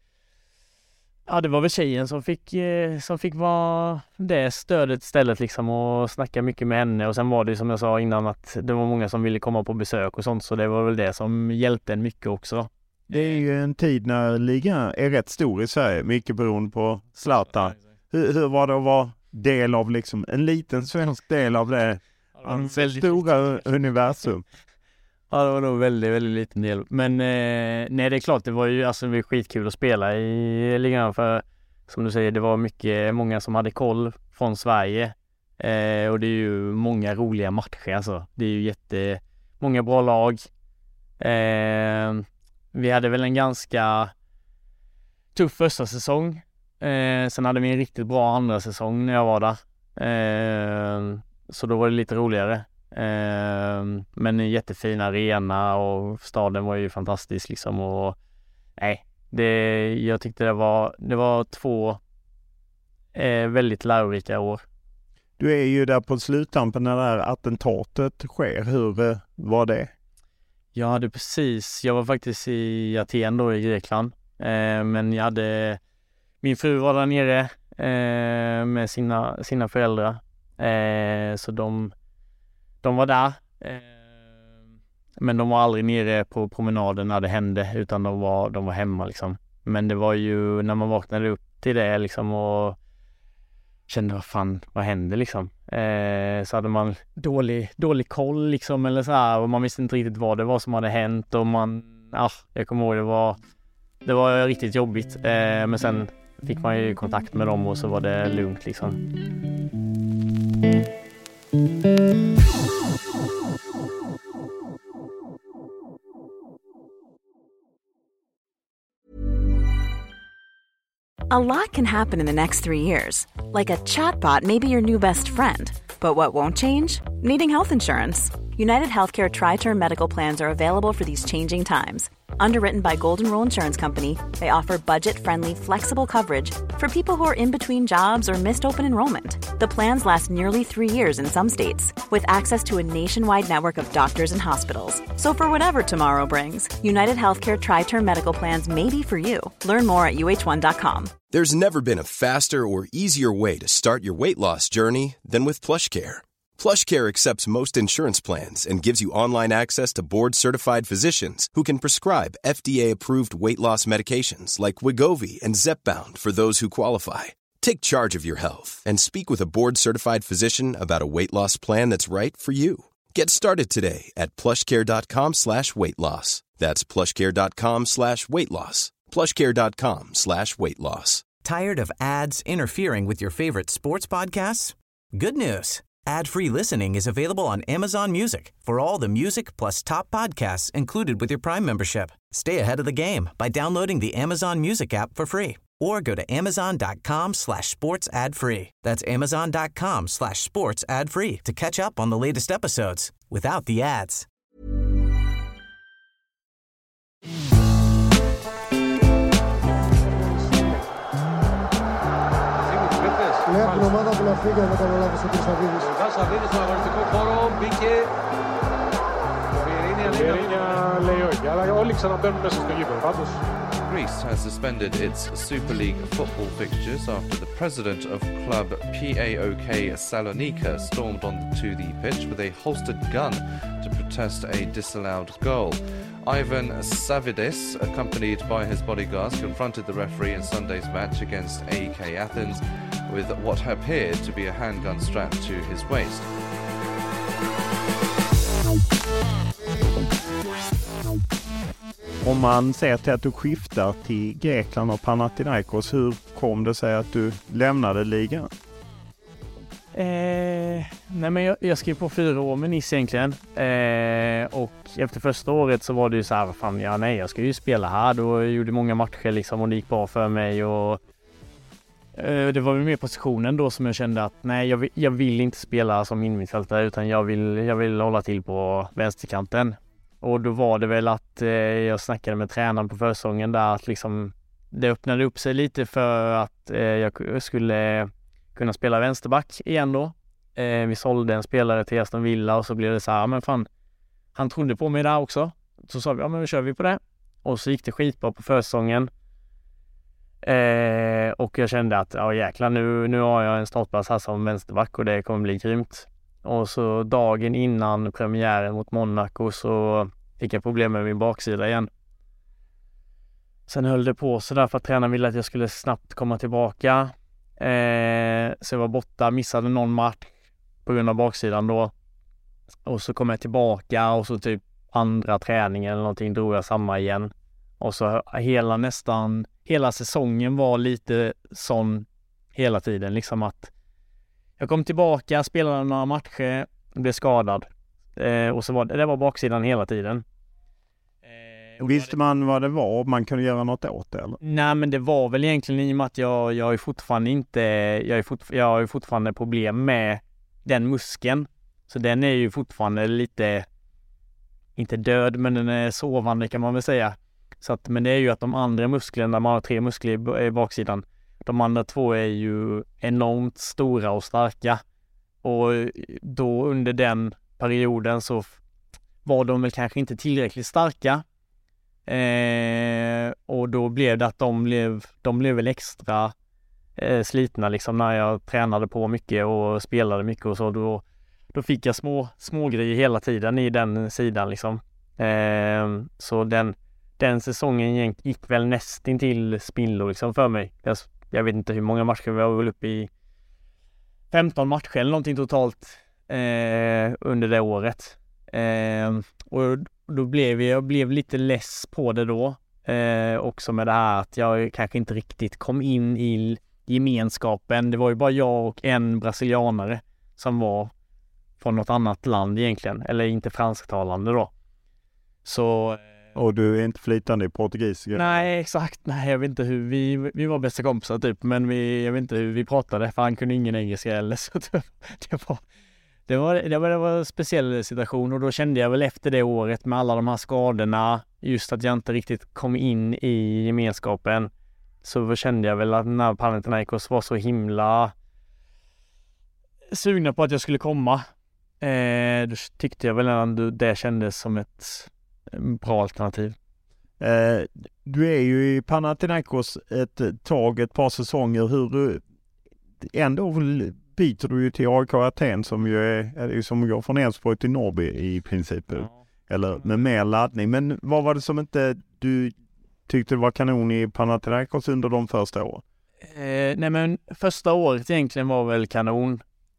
det var väl tjejen som fick vara det stödet istället liksom, och snacka mycket med henne. Och sen var det som jag sa innan att det var många som ville komma på besök och sånt, så det var väl det som hjälpte en mycket också. Det är ju en tid när ligan är rätt stor i Sverige, mycket beroende på Zlatan. Hur var det att vara del av liksom en liten svensk del av det stora universum? Ja, det var nog väldigt, väldigt liten del. Men nej, det är klart, det var skitkul att spela i ligan, för som du säger, det var många som hade koll från Sverige. Och det är ju många roliga matcher alltså. Det är ju jättemånga bra lag. Vi hade väl en ganska tuff första säsong. Sen hade vi en riktigt bra andra säsong när jag var där. Så då var det lite roligare. Men en jättefin arena och staden var ju fantastisk liksom. Och jag tyckte det var 2 väldigt lärorika år. Du är ju där på sluttampen när det här attentatet sker. Hur var det? Jag var faktiskt i Aten då i Grekland. Men min fru var där nere med sina föräldrar. Så de var där. Men de var aldrig nere på promenaden när det hände, utan de var hemma liksom. Men det var ju när man vaknade upp till det liksom och kände vad hände liksom. Så hade man dålig koll liksom, eller så här, och man visste inte riktigt vad det var som hade hänt, och jag kommer ihåg det var riktigt jobbigt. Men sen fick man ju kontakt med dem och så var det lugnt liksom. A lot can happen in the next 3 years. Like a chatbot may be your new best friend. But what won't change? Needing health insurance. United Healthcare Tri-Term Medical Plans are available for these changing times. Underwritten by Golden Rule Insurance Company, they offer budget-friendly, flexible coverage for people who are in between jobs or missed open enrollment. The plans last nearly 3 years in some states, with access to a nationwide network of doctors and hospitals. So for whatever tomorrow brings, United Healthcare Tri-Term Medical Plans may be for you. Learn more at uh1.com. There's never been a faster or easier way to start your weight loss journey than with PlushCare. PlushCare accepts most insurance plans and gives you online access to board-certified physicians who can prescribe FDA-approved weight loss medications like Wegovy and Zepbound for those who qualify. Take charge of your health and speak with a board-certified physician about a weight loss plan that's right for you. Get started today at plushcare.com/weightloss. That's plushcare.com/weightloss. plushcare.com/weightloss. Tired of ads interfering with your favorite sports podcasts? Good news. Ad-free listening is available on Amazon Music for all the music plus top podcasts included with your Prime membership. Stay ahead of the game by downloading the Amazon Music app for free or go to amazon.com/sports ad free. That's amazon.com/sports ad free to catch up on the latest episodes without the ads. Λέει από την ομάδα που να φύγει με τον Ολάβος ο Χρυσαβίδης. Ο Χρυσαβίδης στον αγωνιστικό χώρο μπήκε. Βιερίνια λέει όχι, αλλά όλοι ξαναμπαίνουν μέσα στο γήπεδο. Πάντως. Greece has suspended its Super League football fixtures after the president of club PAOK Salonika stormed onto the pitch with a holstered gun to protest a disallowed goal. Ivan Savidis, accompanied by his bodyguards, confronted the referee in Sunday's match against AEK Athens with what appeared to be a handgun strapped to his waist. Om man ser till att du skiftar till Grekland och Panathinaikos, hur kom det sig att du lämnade ligan? Nej, men jag skrev på 4 år med Nice egentligen. Och efter första året så var det ju så här, jag ska ju spela här. Då gjorde många matcher liksom och det gick bra för mig. Och det var väl mer positionen då som jag kände att nej, jag vill inte spela som innermittfältare, utan jag vill hålla till på vänsterkanten. Och då var det väl att jag snackade med tränaren på försäsongen där att liksom det öppnade upp sig lite för att jag skulle kunna spela vänsterback igen då. Vi sålde en spelare till Aston Villa och så blev det så här, men fan, han trodde på mig där också. Så sa vi, ja men då kör vi på det. Och så gick det skitbra på försäsongen. Och jag kände att, ja jäklar, nu har jag en startplats här som vänsterback och det kommer bli grymt. Och så dagen innan premiären mot Monaco så fick jag problem med min baksida igen. Sen höll det på så där för att tränaren ville att jag skulle snabbt komma tillbaka. Så jag var borta, missade någon match på grund av baksidan då. Och så kom jag tillbaka och så typ andra träningen eller någonting drog jag samma igen. Och så hela säsongen var lite sån hela tiden. Liksom att jag kom tillbaka, spelade några matcher, blev skadad. Och så det var baksidan hela tiden. Visste man vad det var och man kunde göra något åt det eller? Nej, men det var väl egentligen i och med att jag är fortfarande problem med den muskeln. Så den är ju fortfarande lite, inte död, men den är sovande kan man väl säga. Så att, men det är ju att de andra musklerna, man har 3 muskler i baksidan, de andra 2 är ju enormt stora och starka. Och då under den perioden så var de väl kanske inte tillräckligt starka. Och då blev det att de blev väl extra slitna liksom när jag tränade på mycket och spelade mycket och så. Då fick jag små grejer hela tiden i den sidan liksom. Så den säsongen gick väl nästan till spillo liksom för mig. Jag vet inte hur många matcher, vi var väl uppe i 15 matcher eller någonting totalt under det året. Och då jag blev lite less på det då. Också med det här att jag kanske inte riktigt kom in i gemenskapen. Det var ju bara jag och en brasilianare som var från något annat land egentligen. Eller inte fransktalande då. Så... Och du är inte flytande i portugisiska? Nej, exakt. Nej, jag vet inte hur vi var bästa kompisar typ. Men jag vet inte hur vi pratade. För han kunde ingen engelska heller. Så det var en speciell situation. Och då kände jag väl efter det året med alla de här skadorna. Just att jag inte riktigt kom in i gemenskapen. Så kände jag väl att när Panathinaikos var så himla sugna på att jag skulle komma. Då tyckte jag väl att det kändes som ett bra alternativ. Du är ju i Panathinaikos ett par säsonger. Hur ändå byter du ju till AIK Aten som ju är som går från Elfsborg till Norrby i princip. Ja. Eller med mer laddning. Men vad var det som inte du tyckte det var kanon i Panathinaikos under de första åren? Nej men första året egentligen var väl kanon.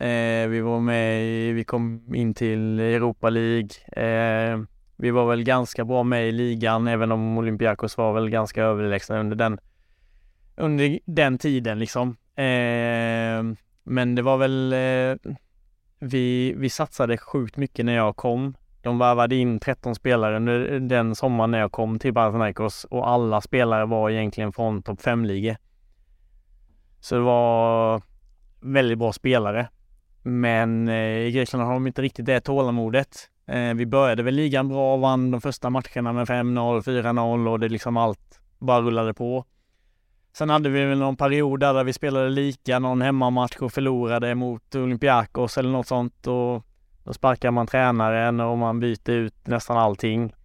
Vi kom in till Europa League. Vi var väl ganska bra med i ligan, även om Olympiakos var väl ganska överlägsna under den tiden liksom. Men det var väl vi satsade sjukt mycket när jag kom. De varvade in 13 spelare under den sommaren när jag kom till Panathinaikos och alla spelare var egentligen från topp 5-ligor. Så det var väldigt bra spelare. Men i Grekland har de inte riktigt det tålamodet. Vi började väl ligan bra och vann de första matcherna med 5-0, 4-0 och det liksom allt bara rullade på. Sen hade vi väl någon period där vi spelade lika någon hemmamatch och förlorade mot Olympiakos eller något sånt och då sparkar man tränaren och man byter ut nästan allting.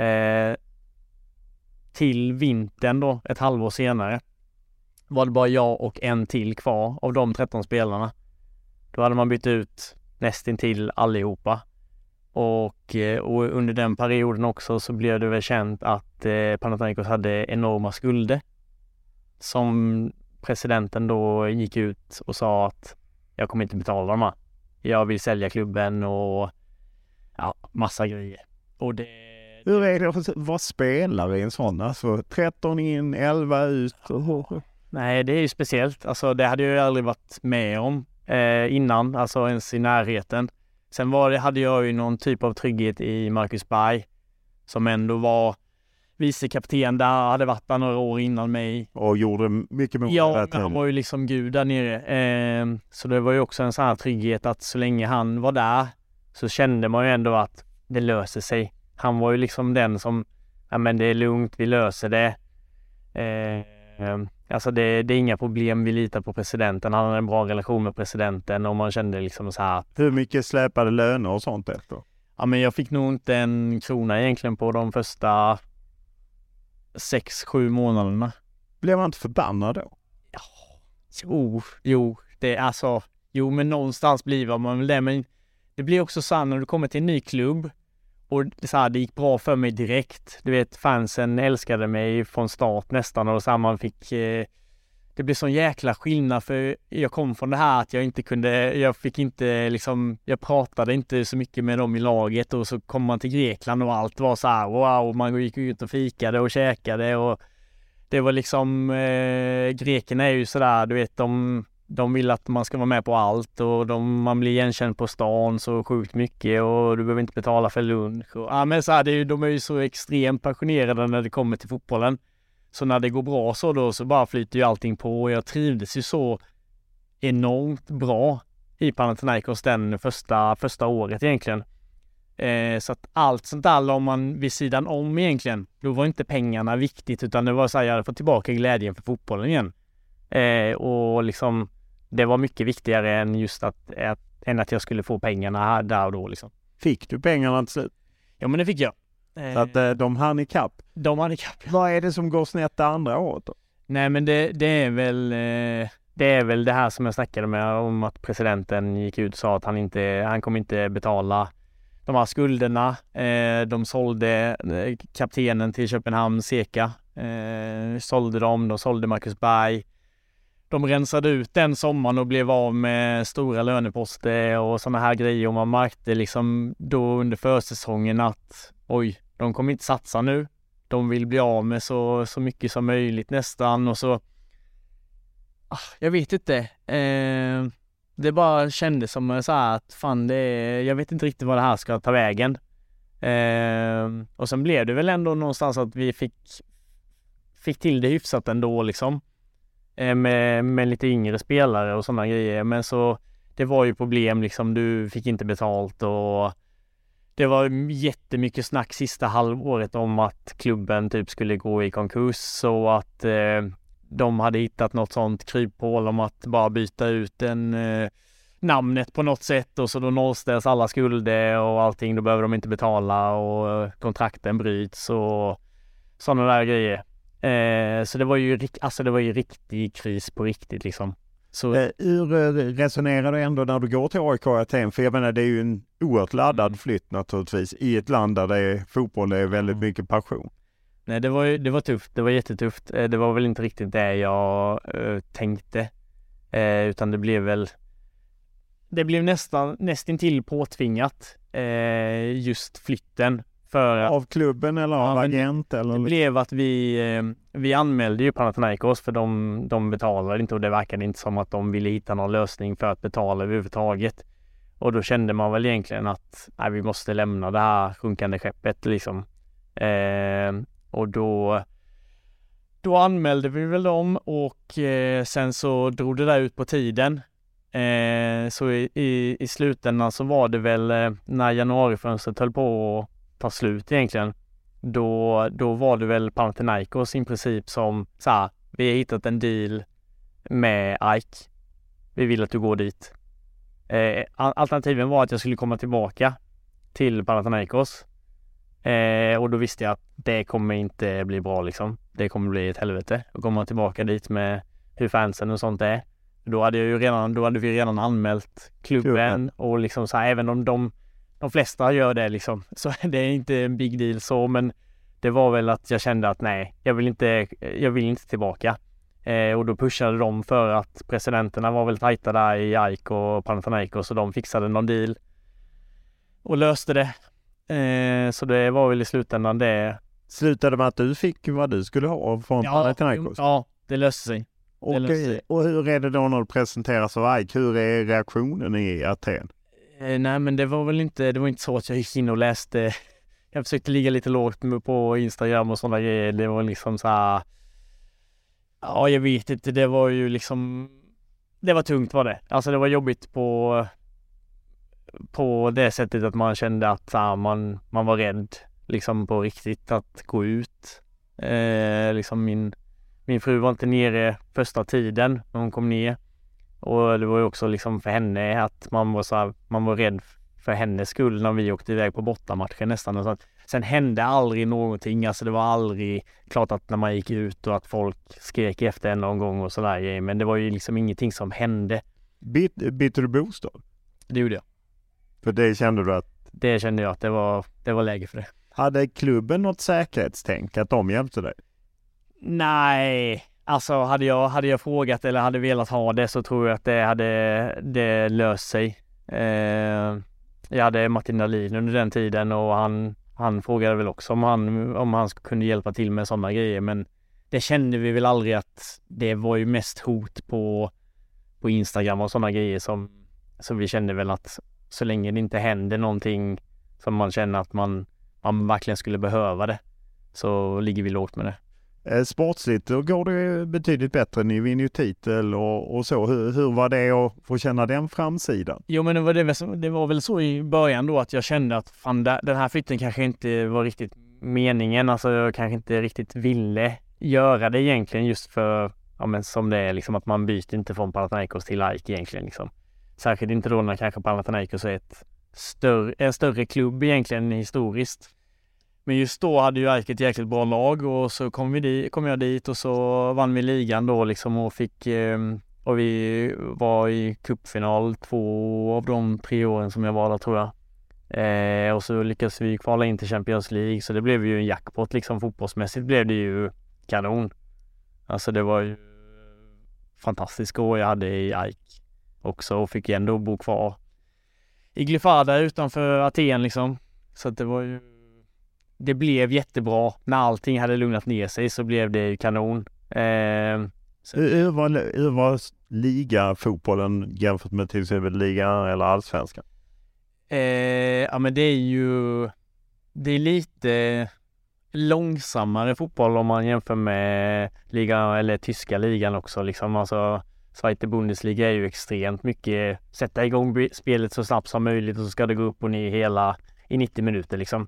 Till vintern då, ett halvår senare, var det bara jag och en till kvar av de 13 spelarna. Då hade man bytt ut nästintill allihopa. Och under den perioden också så blev det väl känt att Panathinaikos hade enorma skulder. Som presidenten då gick ut och sa att jag kommer inte betala dem här. Jag vill sälja klubben och ja, massa grejer. Och det... Hur är det att vara spelare i en sån? Alltså 13 in, 11 ut? Nej, det är ju speciellt. Alltså det hade jag ju aldrig varit med om innan, alltså ens i närheten. Sen hade jag ju någon typ av trygghet i Marcus Berg som ändå var vicekapten där, hade varit där några år innan mig. Och gjorde mycket mer. Ja, han var ju liksom gud där nere. Så det var ju också en sån här trygghet att så länge han var där så kände man ju ändå att det löser sig. Han var ju liksom den som, ja men det är lugnt, vi löser det. Alltså det är inga problem, vi litar på presidenten. Han hade en bra relation med presidenten och man kände liksom så här. Hur mycket släpade löner och sånt efter? Ja men jag fick nog inte en krona egentligen på de första 6-7 månaderna. Blev man inte förbannad då? Ja, jo men någonstans blir man väl det. Men det blir också så när du kommer till en ny klubb och det gick bra för mig direkt. Du vet, fansen älskade mig från start nästan och så här, man fick... det blev sån jäkla skillnad för jag kom från det här att jag pratade inte så mycket med dem i laget och så kom man till Grekland och allt var så här wow, man gick ut och fikade och käkade och det var liksom, grekerna är ju sådär, du vet, de vill att man ska vara med på allt och man blir igenkänd på stan så sjukt mycket och du behöver inte betala för lunch. Och, men så här, de är ju så extremt passionerade när det kommer till fotbollen. Så när det går bra så bara flyter ju allting på och jag trivdes ju så enormt bra i Panathinaikos den första året egentligen. Så att allt sånt där la man vid sidan om egentligen. Då var inte pengarna viktigt, utan det var så här, jag hade fått tillbaka glädjen för fotbollen igen. Och liksom det var mycket viktigare än just än att jag skulle få pengarna där och då liksom. Fick du pengarna till slut? Ja, men det fick jag. Så att de hann ikapp. De hann ikapp. Vad är det som går snett det andra året då? Nej, men det är väl det här som jag snackade med om, att presidenten gick ut och sa att han kommer inte betala de här skulderna. De sålde kaptenen till Köpenhamn, Seka. De sålde Marcus Berg. De rensade ut den sommaren och blev av med stora löneposter och såna här grejer. Och man märkte liksom då under försäsongen att de kommer inte satsa nu. De vill bli av med så mycket som möjligt nästan. Och så, jag vet inte. Det bara kändes som så här att jag vet inte riktigt vad det här ska ta vägen. Och sen blev det väl ändå någonstans att vi fick till det hyfsat ändå liksom. Med lite yngre spelare och sådana grejer. Men så det var ju problem liksom. Du fick inte betalt och det var jättemycket snack sista halvåret om att klubben typ skulle gå i konkurs, och att de hade hittat något sånt kryphål om att bara byta ut namnet på något sätt, och så då nollställs alla skulder och allting. Då behöver de inte betala och kontrakten bryts och sådana där grejer. Så det var ju riktig kris på riktigt liksom. Så hur resonerar du ändå när du går till AIK Aten? För jag menar, det är ju en oerhört laddad flytt naturligtvis i ett land där fotboll är väldigt mycket passion. Nej, det var tufft. Det var jättetufft. Det var väl inte riktigt det jag tänkte. Utan det blev nästintill påtvingat just flytten. Av klubben eller av agent? Eller? Det blev att vi anmälde ju Panathinaikos, för de betalade inte, och det verkade inte som att de ville hitta någon lösning för att betala överhuvudtaget. Och då kände man väl egentligen att vi måste lämna det här sjunkande skeppet liksom. Och då anmälde vi väl dem, och sen så drog det där ut på tiden. Så i slutändan så var det väl när januarifönstret höll på att ta slut egentligen, då var det väl Panathinaikos i princip som sa: vi har hittat en deal med Ike, vi vill att du går dit. Alternativen var att jag skulle komma tillbaka till Panathinaikos, och då visste jag att det kommer inte bli bra liksom. Det kommer bli ett helvete att komma tillbaka dit med hur fansen och sånt är. Då hade vi redan anmält klubben. Och liksom så här, även om de flesta gör det liksom, så det är inte en big deal så, men det var väl att jag kände att nej, jag vill inte tillbaka. Och då pushade de för att presidenterna var väl tajta där i Ike och Panathinaikos, så de fixade någon deal och löste det. Så det var väl i slutändan det. Slutade med att du fick vad du skulle ha från Panathinaikos? Ja, det löste sig. Och hur är det då när du presenteras av Ike? Hur är reaktionen i Aten? Nej, men det var inte så att jag gick in och läste. Jag försökte ligga lite lågt på Instagram och sådana grejer. Det var liksom så här, ja, jag vet inte, det var ju liksom, det var tungt var det. Alltså det var jobbigt på det sättet att man kände att man var rädd liksom på riktigt att gå ut. Liksom min fru var inte nere första tiden när hon kom ner. Och det var ju också liksom för henne att man var rädd för hennes skull när vi åkte iväg på bortamatchen nästan. Och så att, sen hände aldrig någonting. Alltså det var aldrig klart att när man gick ut och att folk skrek efter en någon gång och sådär. Men det var ju liksom ingenting som hände. Bytte du bostad? Det gjorde jag. För det kände du att? Det kände jag att det var läge för det. Hade klubben något säkerhetstänk att de hjälpte dig? Nej, alltså hade jag frågat eller hade velat ha det, så tror jag att det löst sig. Jag hade Martin Dahlin under den tiden, och han frågade väl också om han kunde hjälpa till med sådana grejer, men det kände vi väl aldrig, att det var ju mest hot på Instagram och sådana grejer så vi kände väl att så länge det inte händer någonting som man känner att man verkligen skulle behöva det, så ligger vi lågt med det. Sportsligt då går det betydligt bättre. Ni vinner ju titel och så. Hur var det att få känna den framsidan? Jo, men det var väl så i början då att jag kände att fan, den här flytten kanske inte var riktigt meningen. Alltså jag kanske inte riktigt ville göra det egentligen just för, ja men som det är liksom att man byter inte från Panathinaikos till AIK egentligen liksom. Särskilt inte då när kanske Panathinaikos är en större klubb egentligen historiskt. Men just då hade ju AIK ett jäkligt bra lag och så kom jag dit och så vann vi ligan då liksom och vi var i cupfinal 2 av de 3 åren som jag var där tror jag. Och så lyckades vi kvala in till Champions League så det blev ju en jackpot liksom fotbollsmässigt blev det ju kanon. Alltså det var ju fantastiskt år jag hade i AIK också och fick ändå bo kvar i Glyfada utanför Aten liksom. Så att det blev jättebra. När allting hade lugnat ner sig så blev det kanon. Hur var liga-fotbollen jämfört med till exempel ligan eller allsvenskan? Ja men det är lite långsammare fotboll om man jämför med ligan eller tyska ligan också liksom. Alltså Zweite Bundesliga är ju extremt mycket sätta igång spelet så snabbt som möjligt och så ska det gå upp och ner i 90 minuter liksom.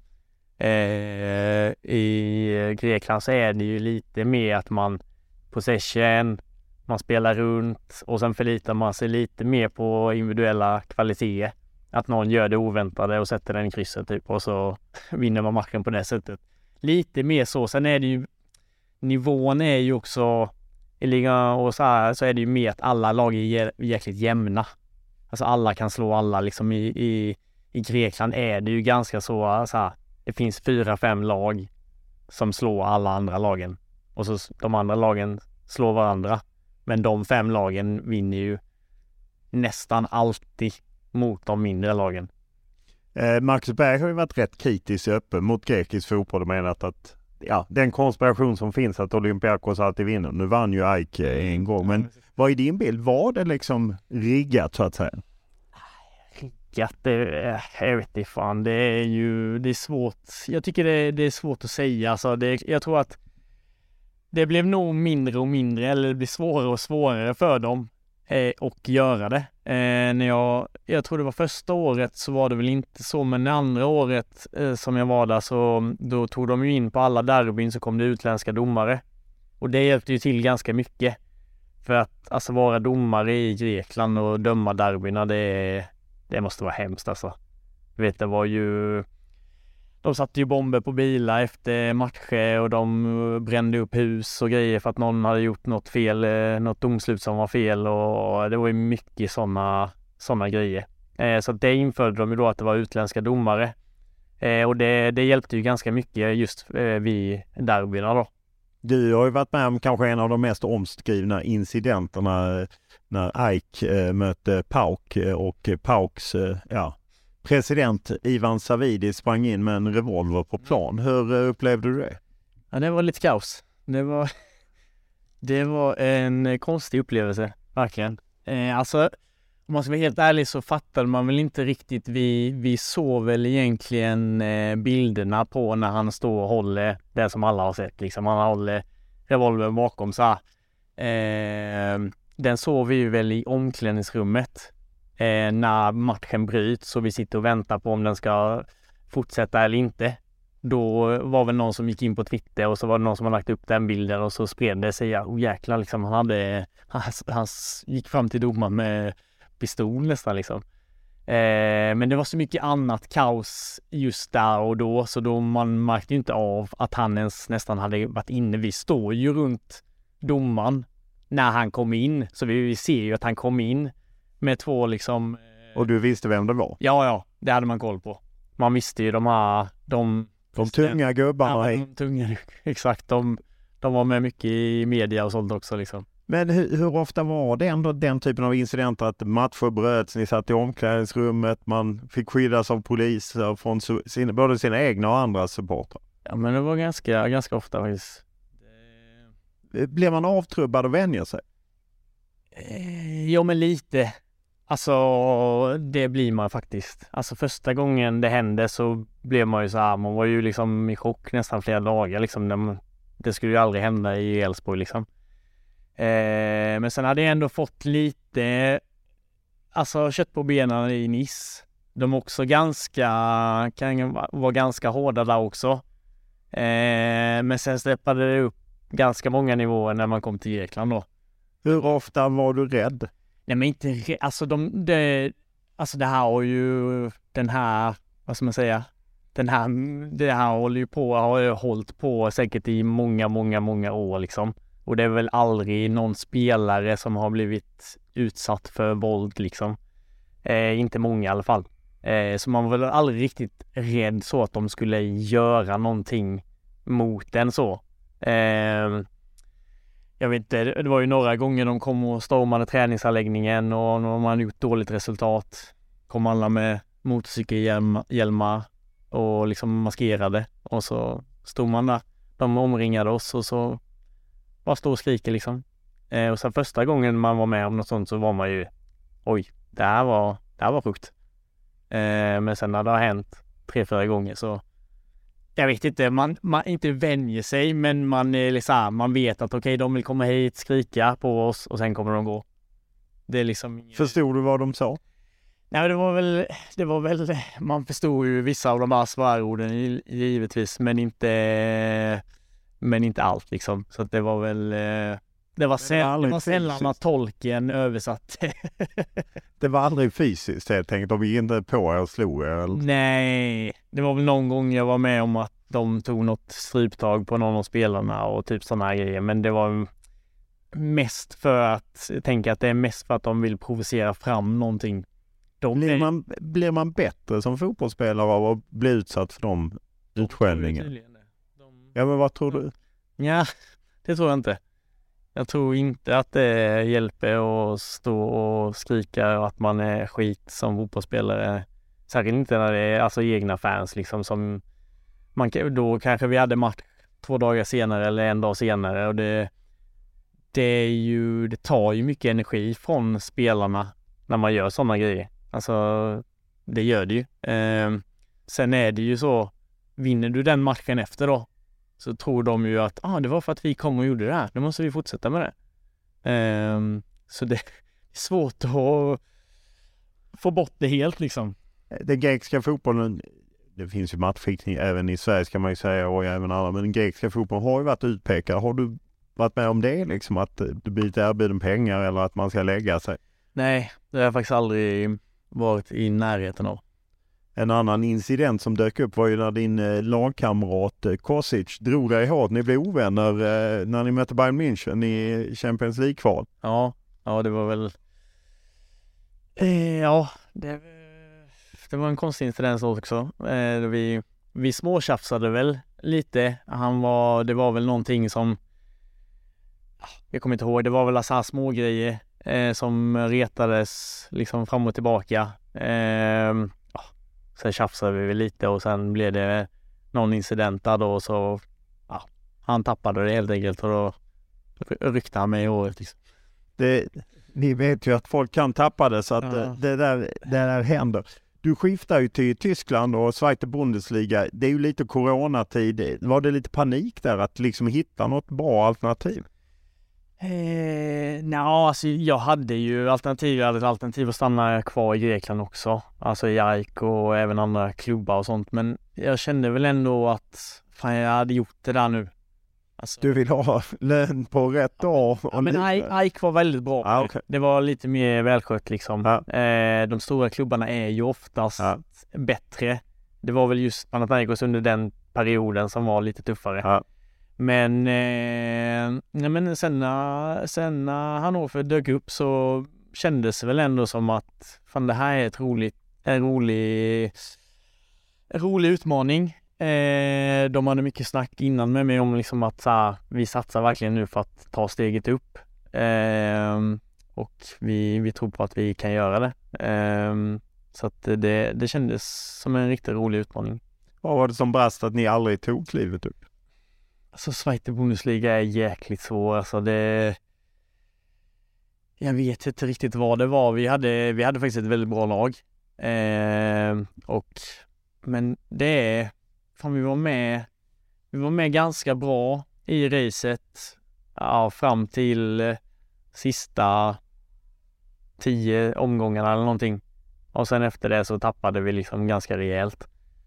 I Grekland så är det ju lite mer att man possession, man spelar runt och sen förlitar man sig lite mer på individuella kvaliteter. Att någon gör det oväntade och sätter den i krysset typ och så vinner man matchen på det sättet. Lite mer så. Sen är det ju nivån är ju också i ligan och så är det ju mer att alla lag är jäkligt jämna. Alltså alla kan slå alla liksom i Grekland är det ju ganska så här. Det finns 4-5 lag som slår alla andra lagen. Och så de andra lagen slår varandra. Men de 5 lagen vinner ju nästan alltid mot de mindre lagen. Marcus Berg har ju varit rätt kritisk öppen mot grekisk fotboll och menat att den konspiration som finns att Olympiakos alltid vinner. Nu vann ju AIK en gång. Men vad är din bild? Var det liksom riggat så att säga? Jag vet inte fan, det är svårt. Jag tycker det är svårt att säga. Alltså jag tror att det blev nog mindre och mindre eller det blir svårare och svårare för dem att göra det. Jag tror det var första året så var det väl inte så, men det andra året som jag var där så då tog de ju in på alla derbyn så kom det utländska domare. Och det hjälpte ju till ganska mycket. För att alltså vara domare i Grekland och döma derbyna det måste vara hemskt alltså. Jag vet, det var ju de satte ju bomber på bilar efter matcher och de brände upp hus och grejer för att någon hade gjort något fel, något domslut som var fel och det var ju mycket såna grejer. Så det införde de ju då att det var utländska domare. Och det hjälpte ju ganska mycket just vid derbyna då. Du har ju varit med om kanske en av de mest omskrivna incidenterna när AIK mötte PAOK och PAOKs president Ivan Savidi sprang in med en revolver på plan. Hur upplevde du det? Ja, det var lite kaos. Det var en konstig upplevelse, verkligen. Alltså, om man ska vara helt ärlig så fattade man väl inte riktigt. Vi såg väl egentligen bilderna på när han står och håller det som alla har sett. Liksom. Han håller revolvern bakom så här. Den såg vi ju väl i omklädningsrummet när matchen bryts så vi sitter och väntar på om den ska fortsätta eller inte. Då var väl någon som gick in på Twitter och så var det någon som har lagt upp den bilden och så spred det sig. Jäklar liksom, han gick fram till domaren med pistol nästan liksom. Men det var så mycket annat kaos just där och då så då man märkte ju inte av att han ens nästan hade varit inne. Vi står ju runt domaren när han kom in så vi ser ju att han kom in med 2 liksom. Och du visste vem det var? Ja, det hade man koll på. Man visste ju de tunga gubbarna. Ja, de tunga, exakt. De var med mycket i media och sånt också liksom. Men hur ofta var det ändå den typen av incidenter att matcher bröts, ni satt i omklädningsrummet, man fick skyddas av polis från både sina egna och andra supportrar? Ja, men det var ganska ofta faktiskt. Blev man avtrubbad och vänjer sig? Ja, men lite. Alltså, det blir man faktiskt. Alltså första gången det hände så blev man ju så här, man var ju liksom i chock nästan flera dagar liksom. det skulle ju aldrig hända i Elfsborg liksom. Men sen hade jag ändå fått lite kött på benen i Nice. De också kan vara ganska hårda där också. Men sen steppade det upp ganska många nivåer när man kom till Grekland då. Hur ofta var du rädd? Nej, men inte det här har ju den här, vad ska man säga, det här har ju hållit på säkert i många år liksom. Och det är väl aldrig någon spelare som har blivit utsatt för våld liksom. Inte många i alla fall. Så man var väl aldrig riktigt rädd så att de skulle göra någonting mot en så. Jag vet inte, det var ju några gånger de kom och stormade träningsanläggningen och när man gjort dåligt resultat kom alla med motorcykelhjälmar och liksom maskerade och så stod man där. De omringade oss och så bara stod och skriker liksom. Och sen första gången man var med om något sånt så var man ju oj, det här var frukt. Men sen när det har hänt 3-4 gånger så jag vet inte, man inte vänjer sig, men man är liksom, man vet att okej, de vill komma hit, skrika på oss och sen kommer de gå. Det är liksom Förstod du vad de sa? Nej, det var väl man förstod ju vissa av de här svärorden givetvis, men inte allt liksom. Så att det var väl det var sällan att tolken översatte. Det var aldrig fysiskt helt enkelt. De gick inte på er och slog er? Eller? Nej, det var väl någon gång jag var med om att de tog något stryptag på någon av spelarna och typ sådana här grejer. Men det var mest för att tänka att det är mest för att de vill provocera fram någonting. Blir man bättre som fotbollsspelare av att bli utsatt för de utskällningarna? Ja, men vad tror du? Ja, det tror jag inte. Jag tror inte att det hjälper att stå och skrika att man är skit som fotbollsspelare. Särskilt inte när det är egna fans liksom som då kanske vi hade match 2 dagar senare eller 1 dag senare och det tar ju mycket energi från spelarna när man gör sådana grejer. Alltså det gör det ju. Sen är det ju så, vinner du den matchen efter då så tror de ju att det var för att vi kom och gjorde det här. Då måste vi fortsätta med det. Så det är svårt att få bort det helt liksom. Den grekiska fotbollen, det finns ju matchfixning även i Sverige ska man ju säga och även andra, men den grekiska fotbollen har ju varit utpekad. Har du varit med om det liksom, att du blir erbjuden pengar eller att man ska lägga sig? Nej, det har jag faktiskt aldrig varit i närheten av. En annan incident som dök upp var ju när din lagkamrat Kosic drog dig hårt. Ni blev ovänner när ni mötte Bayern München i Champions League-kval. Ja, det var väl... det var en konstig incident också. Vi småtjafsade väl lite. Det var väl någonting som... Jag kommer inte ihåg. Det var väl så här små grejer som retades liksom fram och tillbaka. Sen tjafsade vi lite och sen blev det någon incident där då så han tappade det helt enkelt och då ryckte han mig i håret liksom. Ni vet ju att folk kan tappa det så att det där händer. Du skiftar ju till Tyskland och Zweite Bundesliga. Det är ju lite coronatid. Var det lite panik där att liksom hitta något bra alternativ? Jag hade ju alternativ att stanna kvar i Grekland också. Alltså i AIK och även andra klubbar och sånt. Men jag kände väl ändå att jag hade gjort det där nu. Alltså, du vill ha lön på rätt dag? Men AIK var väldigt bra. Okay. Det var lite mer välskött liksom. De stora klubbarna är ju oftast bättre. Det var väl just Panathinaikos under den perioden som var lite tuffare. Men sen när Hannover dök upp så kändes det väl ändå som att det här är en rolig utmaning. De hade mycket snack innan med mig om liksom att vi satsar verkligen nu för att ta steget upp. Och vi tror på att vi kan göra det. Så att det kändes som en riktigt rolig utmaning. Vad var det som brast att ni aldrig tog klivet upp? Alltså Zweite Bundesliga är jäkligt svår. Alltså jag vet inte riktigt vad det var. Vi hade faktiskt ett väldigt bra lag. Men vi var med ganska bra i racet fram till sista 10 omgångarna eller någonting. Och sen efter det så tappade vi liksom ganska rejält.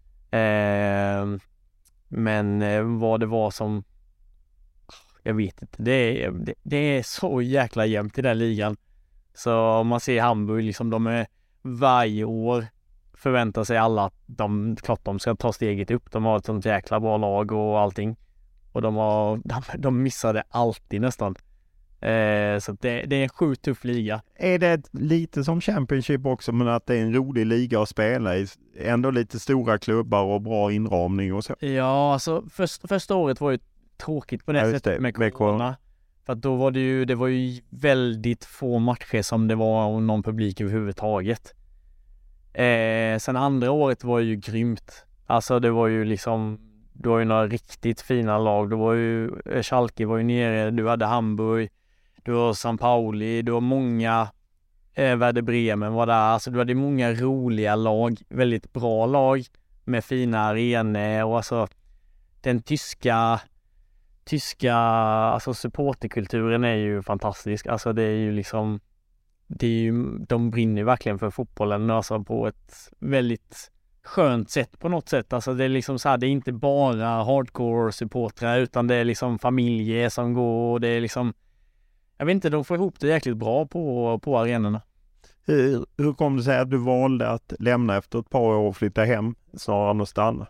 Men vad det var som... Jag vet inte. Det är så jäkla jämnt i den ligan. Så om man ser Hamburg, liksom, de är varje år förväntar sig alla att de ska ta steget upp. De har ett sånt jäkla bra lag och allting. Och de missade alltid nästan. Så det är en sjukt tuff liga. Är det lite som Championship också, men att det är en rolig liga att spela i? Ändå lite stora klubbar och bra inramning och så? Ja, alltså första året var ju tråkigt på det sättet med corona. För att då var det var ju väldigt få matcher som det var någon publik överhuvudtaget. Sen andra året var ju grymt. Alltså det var ju liksom, det var ju några riktigt fina lag. Det var ju Schalke var ju nere, du hade Hamburg, du har San Pauli, du har många Werder Bremen var där. Alltså du hade många roliga lag, väldigt bra lag med fina arenor och alltså den tyska alltså supporterkulturen är ju fantastisk. Alltså det är ju liksom de brinner verkligen för fotbollen, alltså på ett väldigt skönt sätt på något sätt. Alltså det är liksom så här, det är inte bara hardcore supportrar utan det är liksom familjer som går och det är liksom, jag vet inte, de får ihop det jäkligt bra på arenorna. Hur kom det sig att du valde att lämna efter ett par år och flytta hem snarare än att stanna?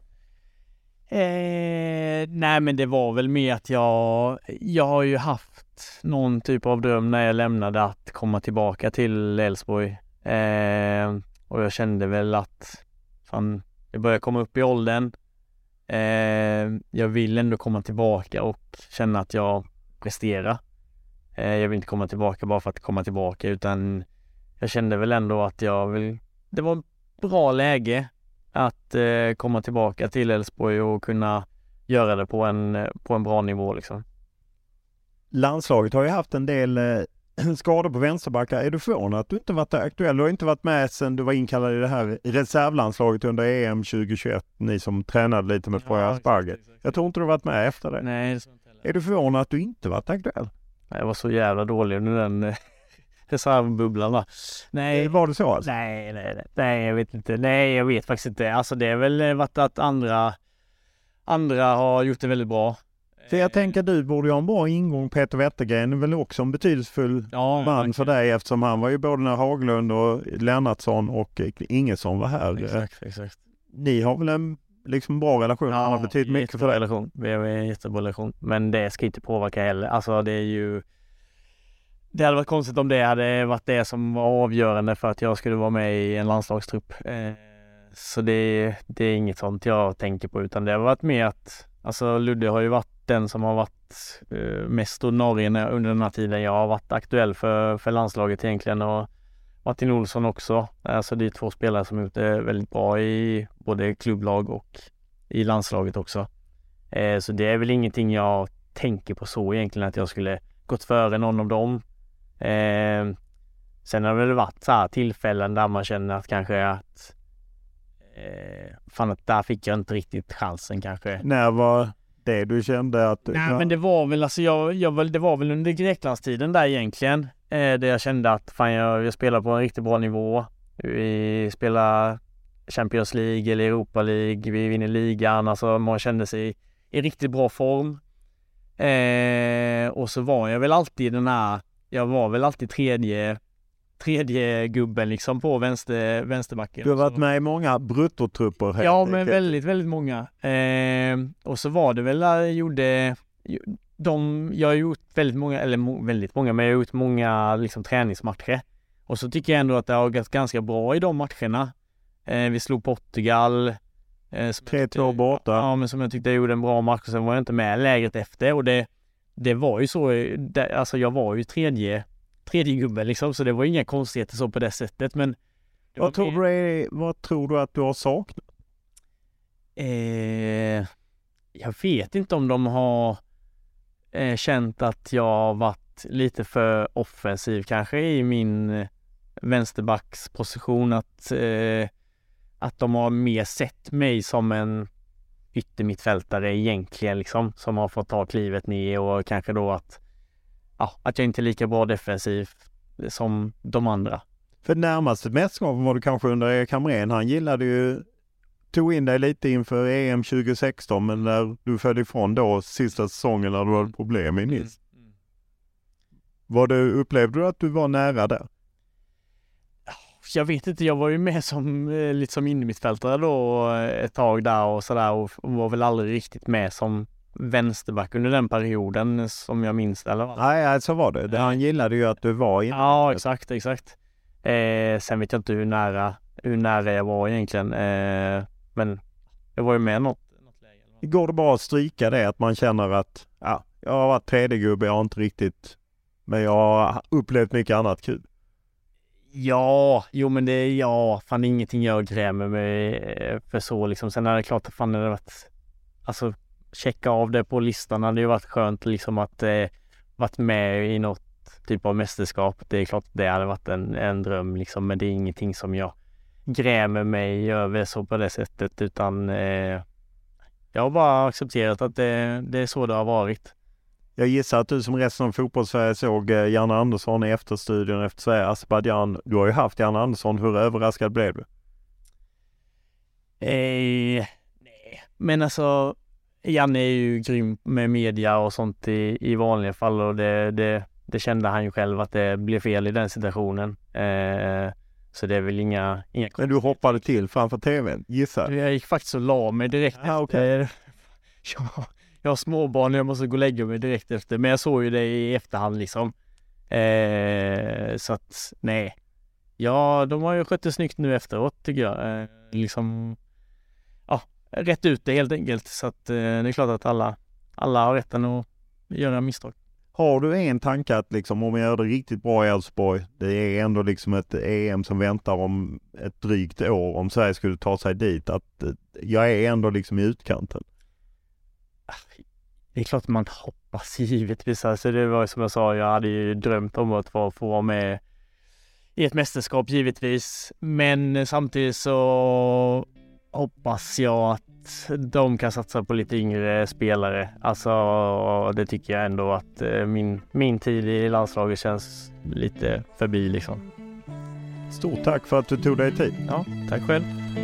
Nej, men det var väl mer att jag har ju haft någon typ av dröm när jag lämnade att komma tillbaka till Elfsborg. Och jag kände väl att jag börjar komma upp i åldern. Jag vill ändå komma tillbaka och känna att jag presterar. Jag vill inte komma tillbaka bara för att komma tillbaka, utan jag kände väl ändå att det var ett bra läge att komma tillbaka till Elfsborg och kunna göra det på en bra nivå liksom. Landslaget har ju haft en del skador på vänsterbackar. Är du förvånad att du inte varit aktuell? Du har inte varit med sedan du var inkallad i det här reservlandslaget under EM 2021, ni som tränade lite med Troja Asperger. Jag tror inte du har varit med efter det. Nej, är du förvånad att du inte varit aktuell? Jag var så jävla dålig under den reservbubblan va? Nej. Var det så alltså? Nej, jag vet inte. Nej, jag vet faktiskt inte. Alltså det är väl varit att andra har gjort det väldigt bra. För jag tänker du borde ju ha en bra ingång. Peter Wettergren är väl också en betydelsefull man för dig, eftersom han var ju både när Haglund och Lennartsson och Ingesson var här. Exakt. Ni har väl en liksom bra relation? Han har betytt mycket för dig. Relation. Vi har en jättebra relation. Men det ska inte påverka heller. Alltså det hade varit konstigt om det hade varit det som var avgörande för att jag skulle vara med i en landslagstrupp. Så det är inget sånt jag tänker på, utan det har varit mer att alltså Ludde har ju varit den som har varit mest ordinarie under den här tiden jag har varit aktuell för landslaget egentligen, och Martin Olsson också. Alltså det är 2 spelare som har gjort det väldigt bra i både klubblag och i landslaget också. Så det är väl ingenting jag tänker på så egentligen, att jag skulle gått före någon av dem. Sen har det väl varit så här tillfällen där man känner att kanske att att där fick jag inte riktigt chansen kanske. När var det du kände att... Nej, men det var väl alltså det var väl under Greklandstiden där egentligen. Där jag kände att jag spelar på en riktigt bra nivå. Vi spelar Champions League eller Europa League. Vi vinner ligan. Alltså man kände sig i riktigt bra form. Och så var jag väl alltid jag var väl alltid tredje gubben liksom på vänsterbacken. Du har varit med i många bruttotrupper. Ja, men väldigt, väldigt många. Och så var det väl där jag har gjort väldigt många, men jag har gjort många liksom träningsmatcher. Och så tycker jag ändå att det har gått ganska bra i de matcherna. Vi slog Portugal. 3-2 borta. Ja, men som jag tyckte jag gjorde en bra match, och sen var jag inte med lägret efter. Och det var ju så, alltså jag var ju tredje gubbe liksom, så det var inga konstigheter så på det sättet, men vad tror du att du har saknat? Jag vet inte om de har känt att jag har varit lite för offensiv kanske i min vänsterbacksposition, att de har mer sett mig som yttermittfältare egentligen liksom, som har fått ta klivet ner, och kanske då att jag inte är lika bra defensiv som de andra. För närmaste mästerskapen var du kanske under Erik Hamrén. Han gillade ju, tog in dig lite inför EM 2016, men när du föll ifrån då sista säsongen när du hade problem i Nice. Upplevde du att du var nära där? Jag vet inte, jag var ju med som lite som innermittfältare då ett tag där och sådär, och var väl aldrig riktigt med som vänsterback under den perioden som jag minns, eller vad? Nej, så var det. Han gillade ju att du var in. Ja, exakt. Sen vet jag inte hur nära jag var egentligen, men jag var ju med något läge. Går det bara att stryka det, att man känner att jag har varit tredje gubbe, jag har inte riktigt, men jag har upplevt mycket annat kul. Men det är fan ingenting jag grämer mig för så liksom. Sen är det klart att fan det varit, alltså checka av det på listan, hade ju varit skönt liksom att varit med i något typ av mästerskap. Det är klart det hade varit en dröm liksom, men det är ingenting som jag grämer mig över så på det sättet, utan jag har bara accepterat att det är så det har varit. Jag gissar att du som resten av fotbollssverige såg Janne Andersson i efterstudion efter Sverige Azerbaijan. Du har ju haft Janne Andersson. Hur överraskad blev du? Nej. Men alltså, Janne är ju grym med media och sånt i vanliga fall, och det kände han ju själv att det blev fel i den situationen. Så det är väl inga... Men du hoppade till framför tvn, gissar? Jag gick faktiskt och la mig direkt efter. Okay. Jag har småbarn och jag måste gå och lägga mig direkt efter. Men jag såg ju det i efterhand liksom. Så att, nej. Ja, de har ju skött det snyggt nu efteråt tycker jag. Rätt ut det helt enkelt. Så att det är klart att alla har rätten att göra misstag. Har du en tanke att liksom, om jag gör det riktigt bra i Elfsborg, det är ändå liksom ett EM som väntar om ett drygt år, om Sverige skulle ta sig dit, att jag är ändå liksom i utkanten? Det är klart att man hoppas givetvis. Alltså det var som jag sa, jag hade ju drömt om att få vara med i ett mästerskap givetvis. Men samtidigt så hoppas jag att de kan satsa på lite yngre spelare. Alltså det tycker jag ändå att min tid i landslaget känns lite förbi liksom. Stort tack för att du tog dig tid. Ja, tack själv.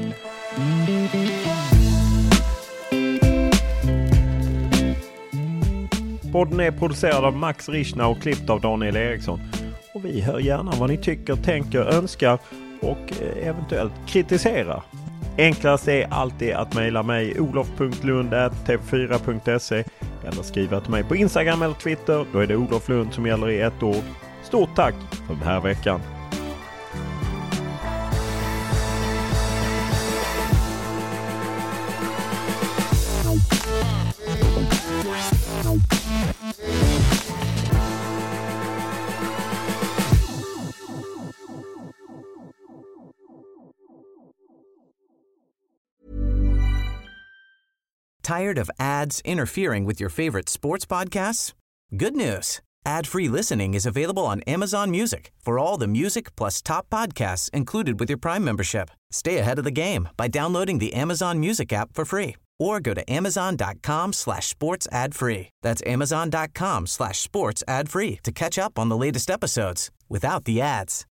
Podden är producerad av Max Richna och klippt av Daniel Eriksson. Och vi hör gärna vad ni tycker, tänker, önskar och eventuellt kritisera. Enklast är alltid att mejla mig olof.lund@tv4.se eller skriva till mig på Instagram eller Twitter. Då är det Olof Lund som gäller i ett ord. Stort tack för den här veckan. Tired of ads interfering with your favorite sports podcasts? Good news. Ad-free listening is available on Amazon Music for all the music plus top podcasts included with your Prime membership. Stay ahead of the game by downloading the Amazon Music app for free or go to amazon.com/sports ad free. That's amazon.com/sports ad free to catch up on the latest episodes without the ads.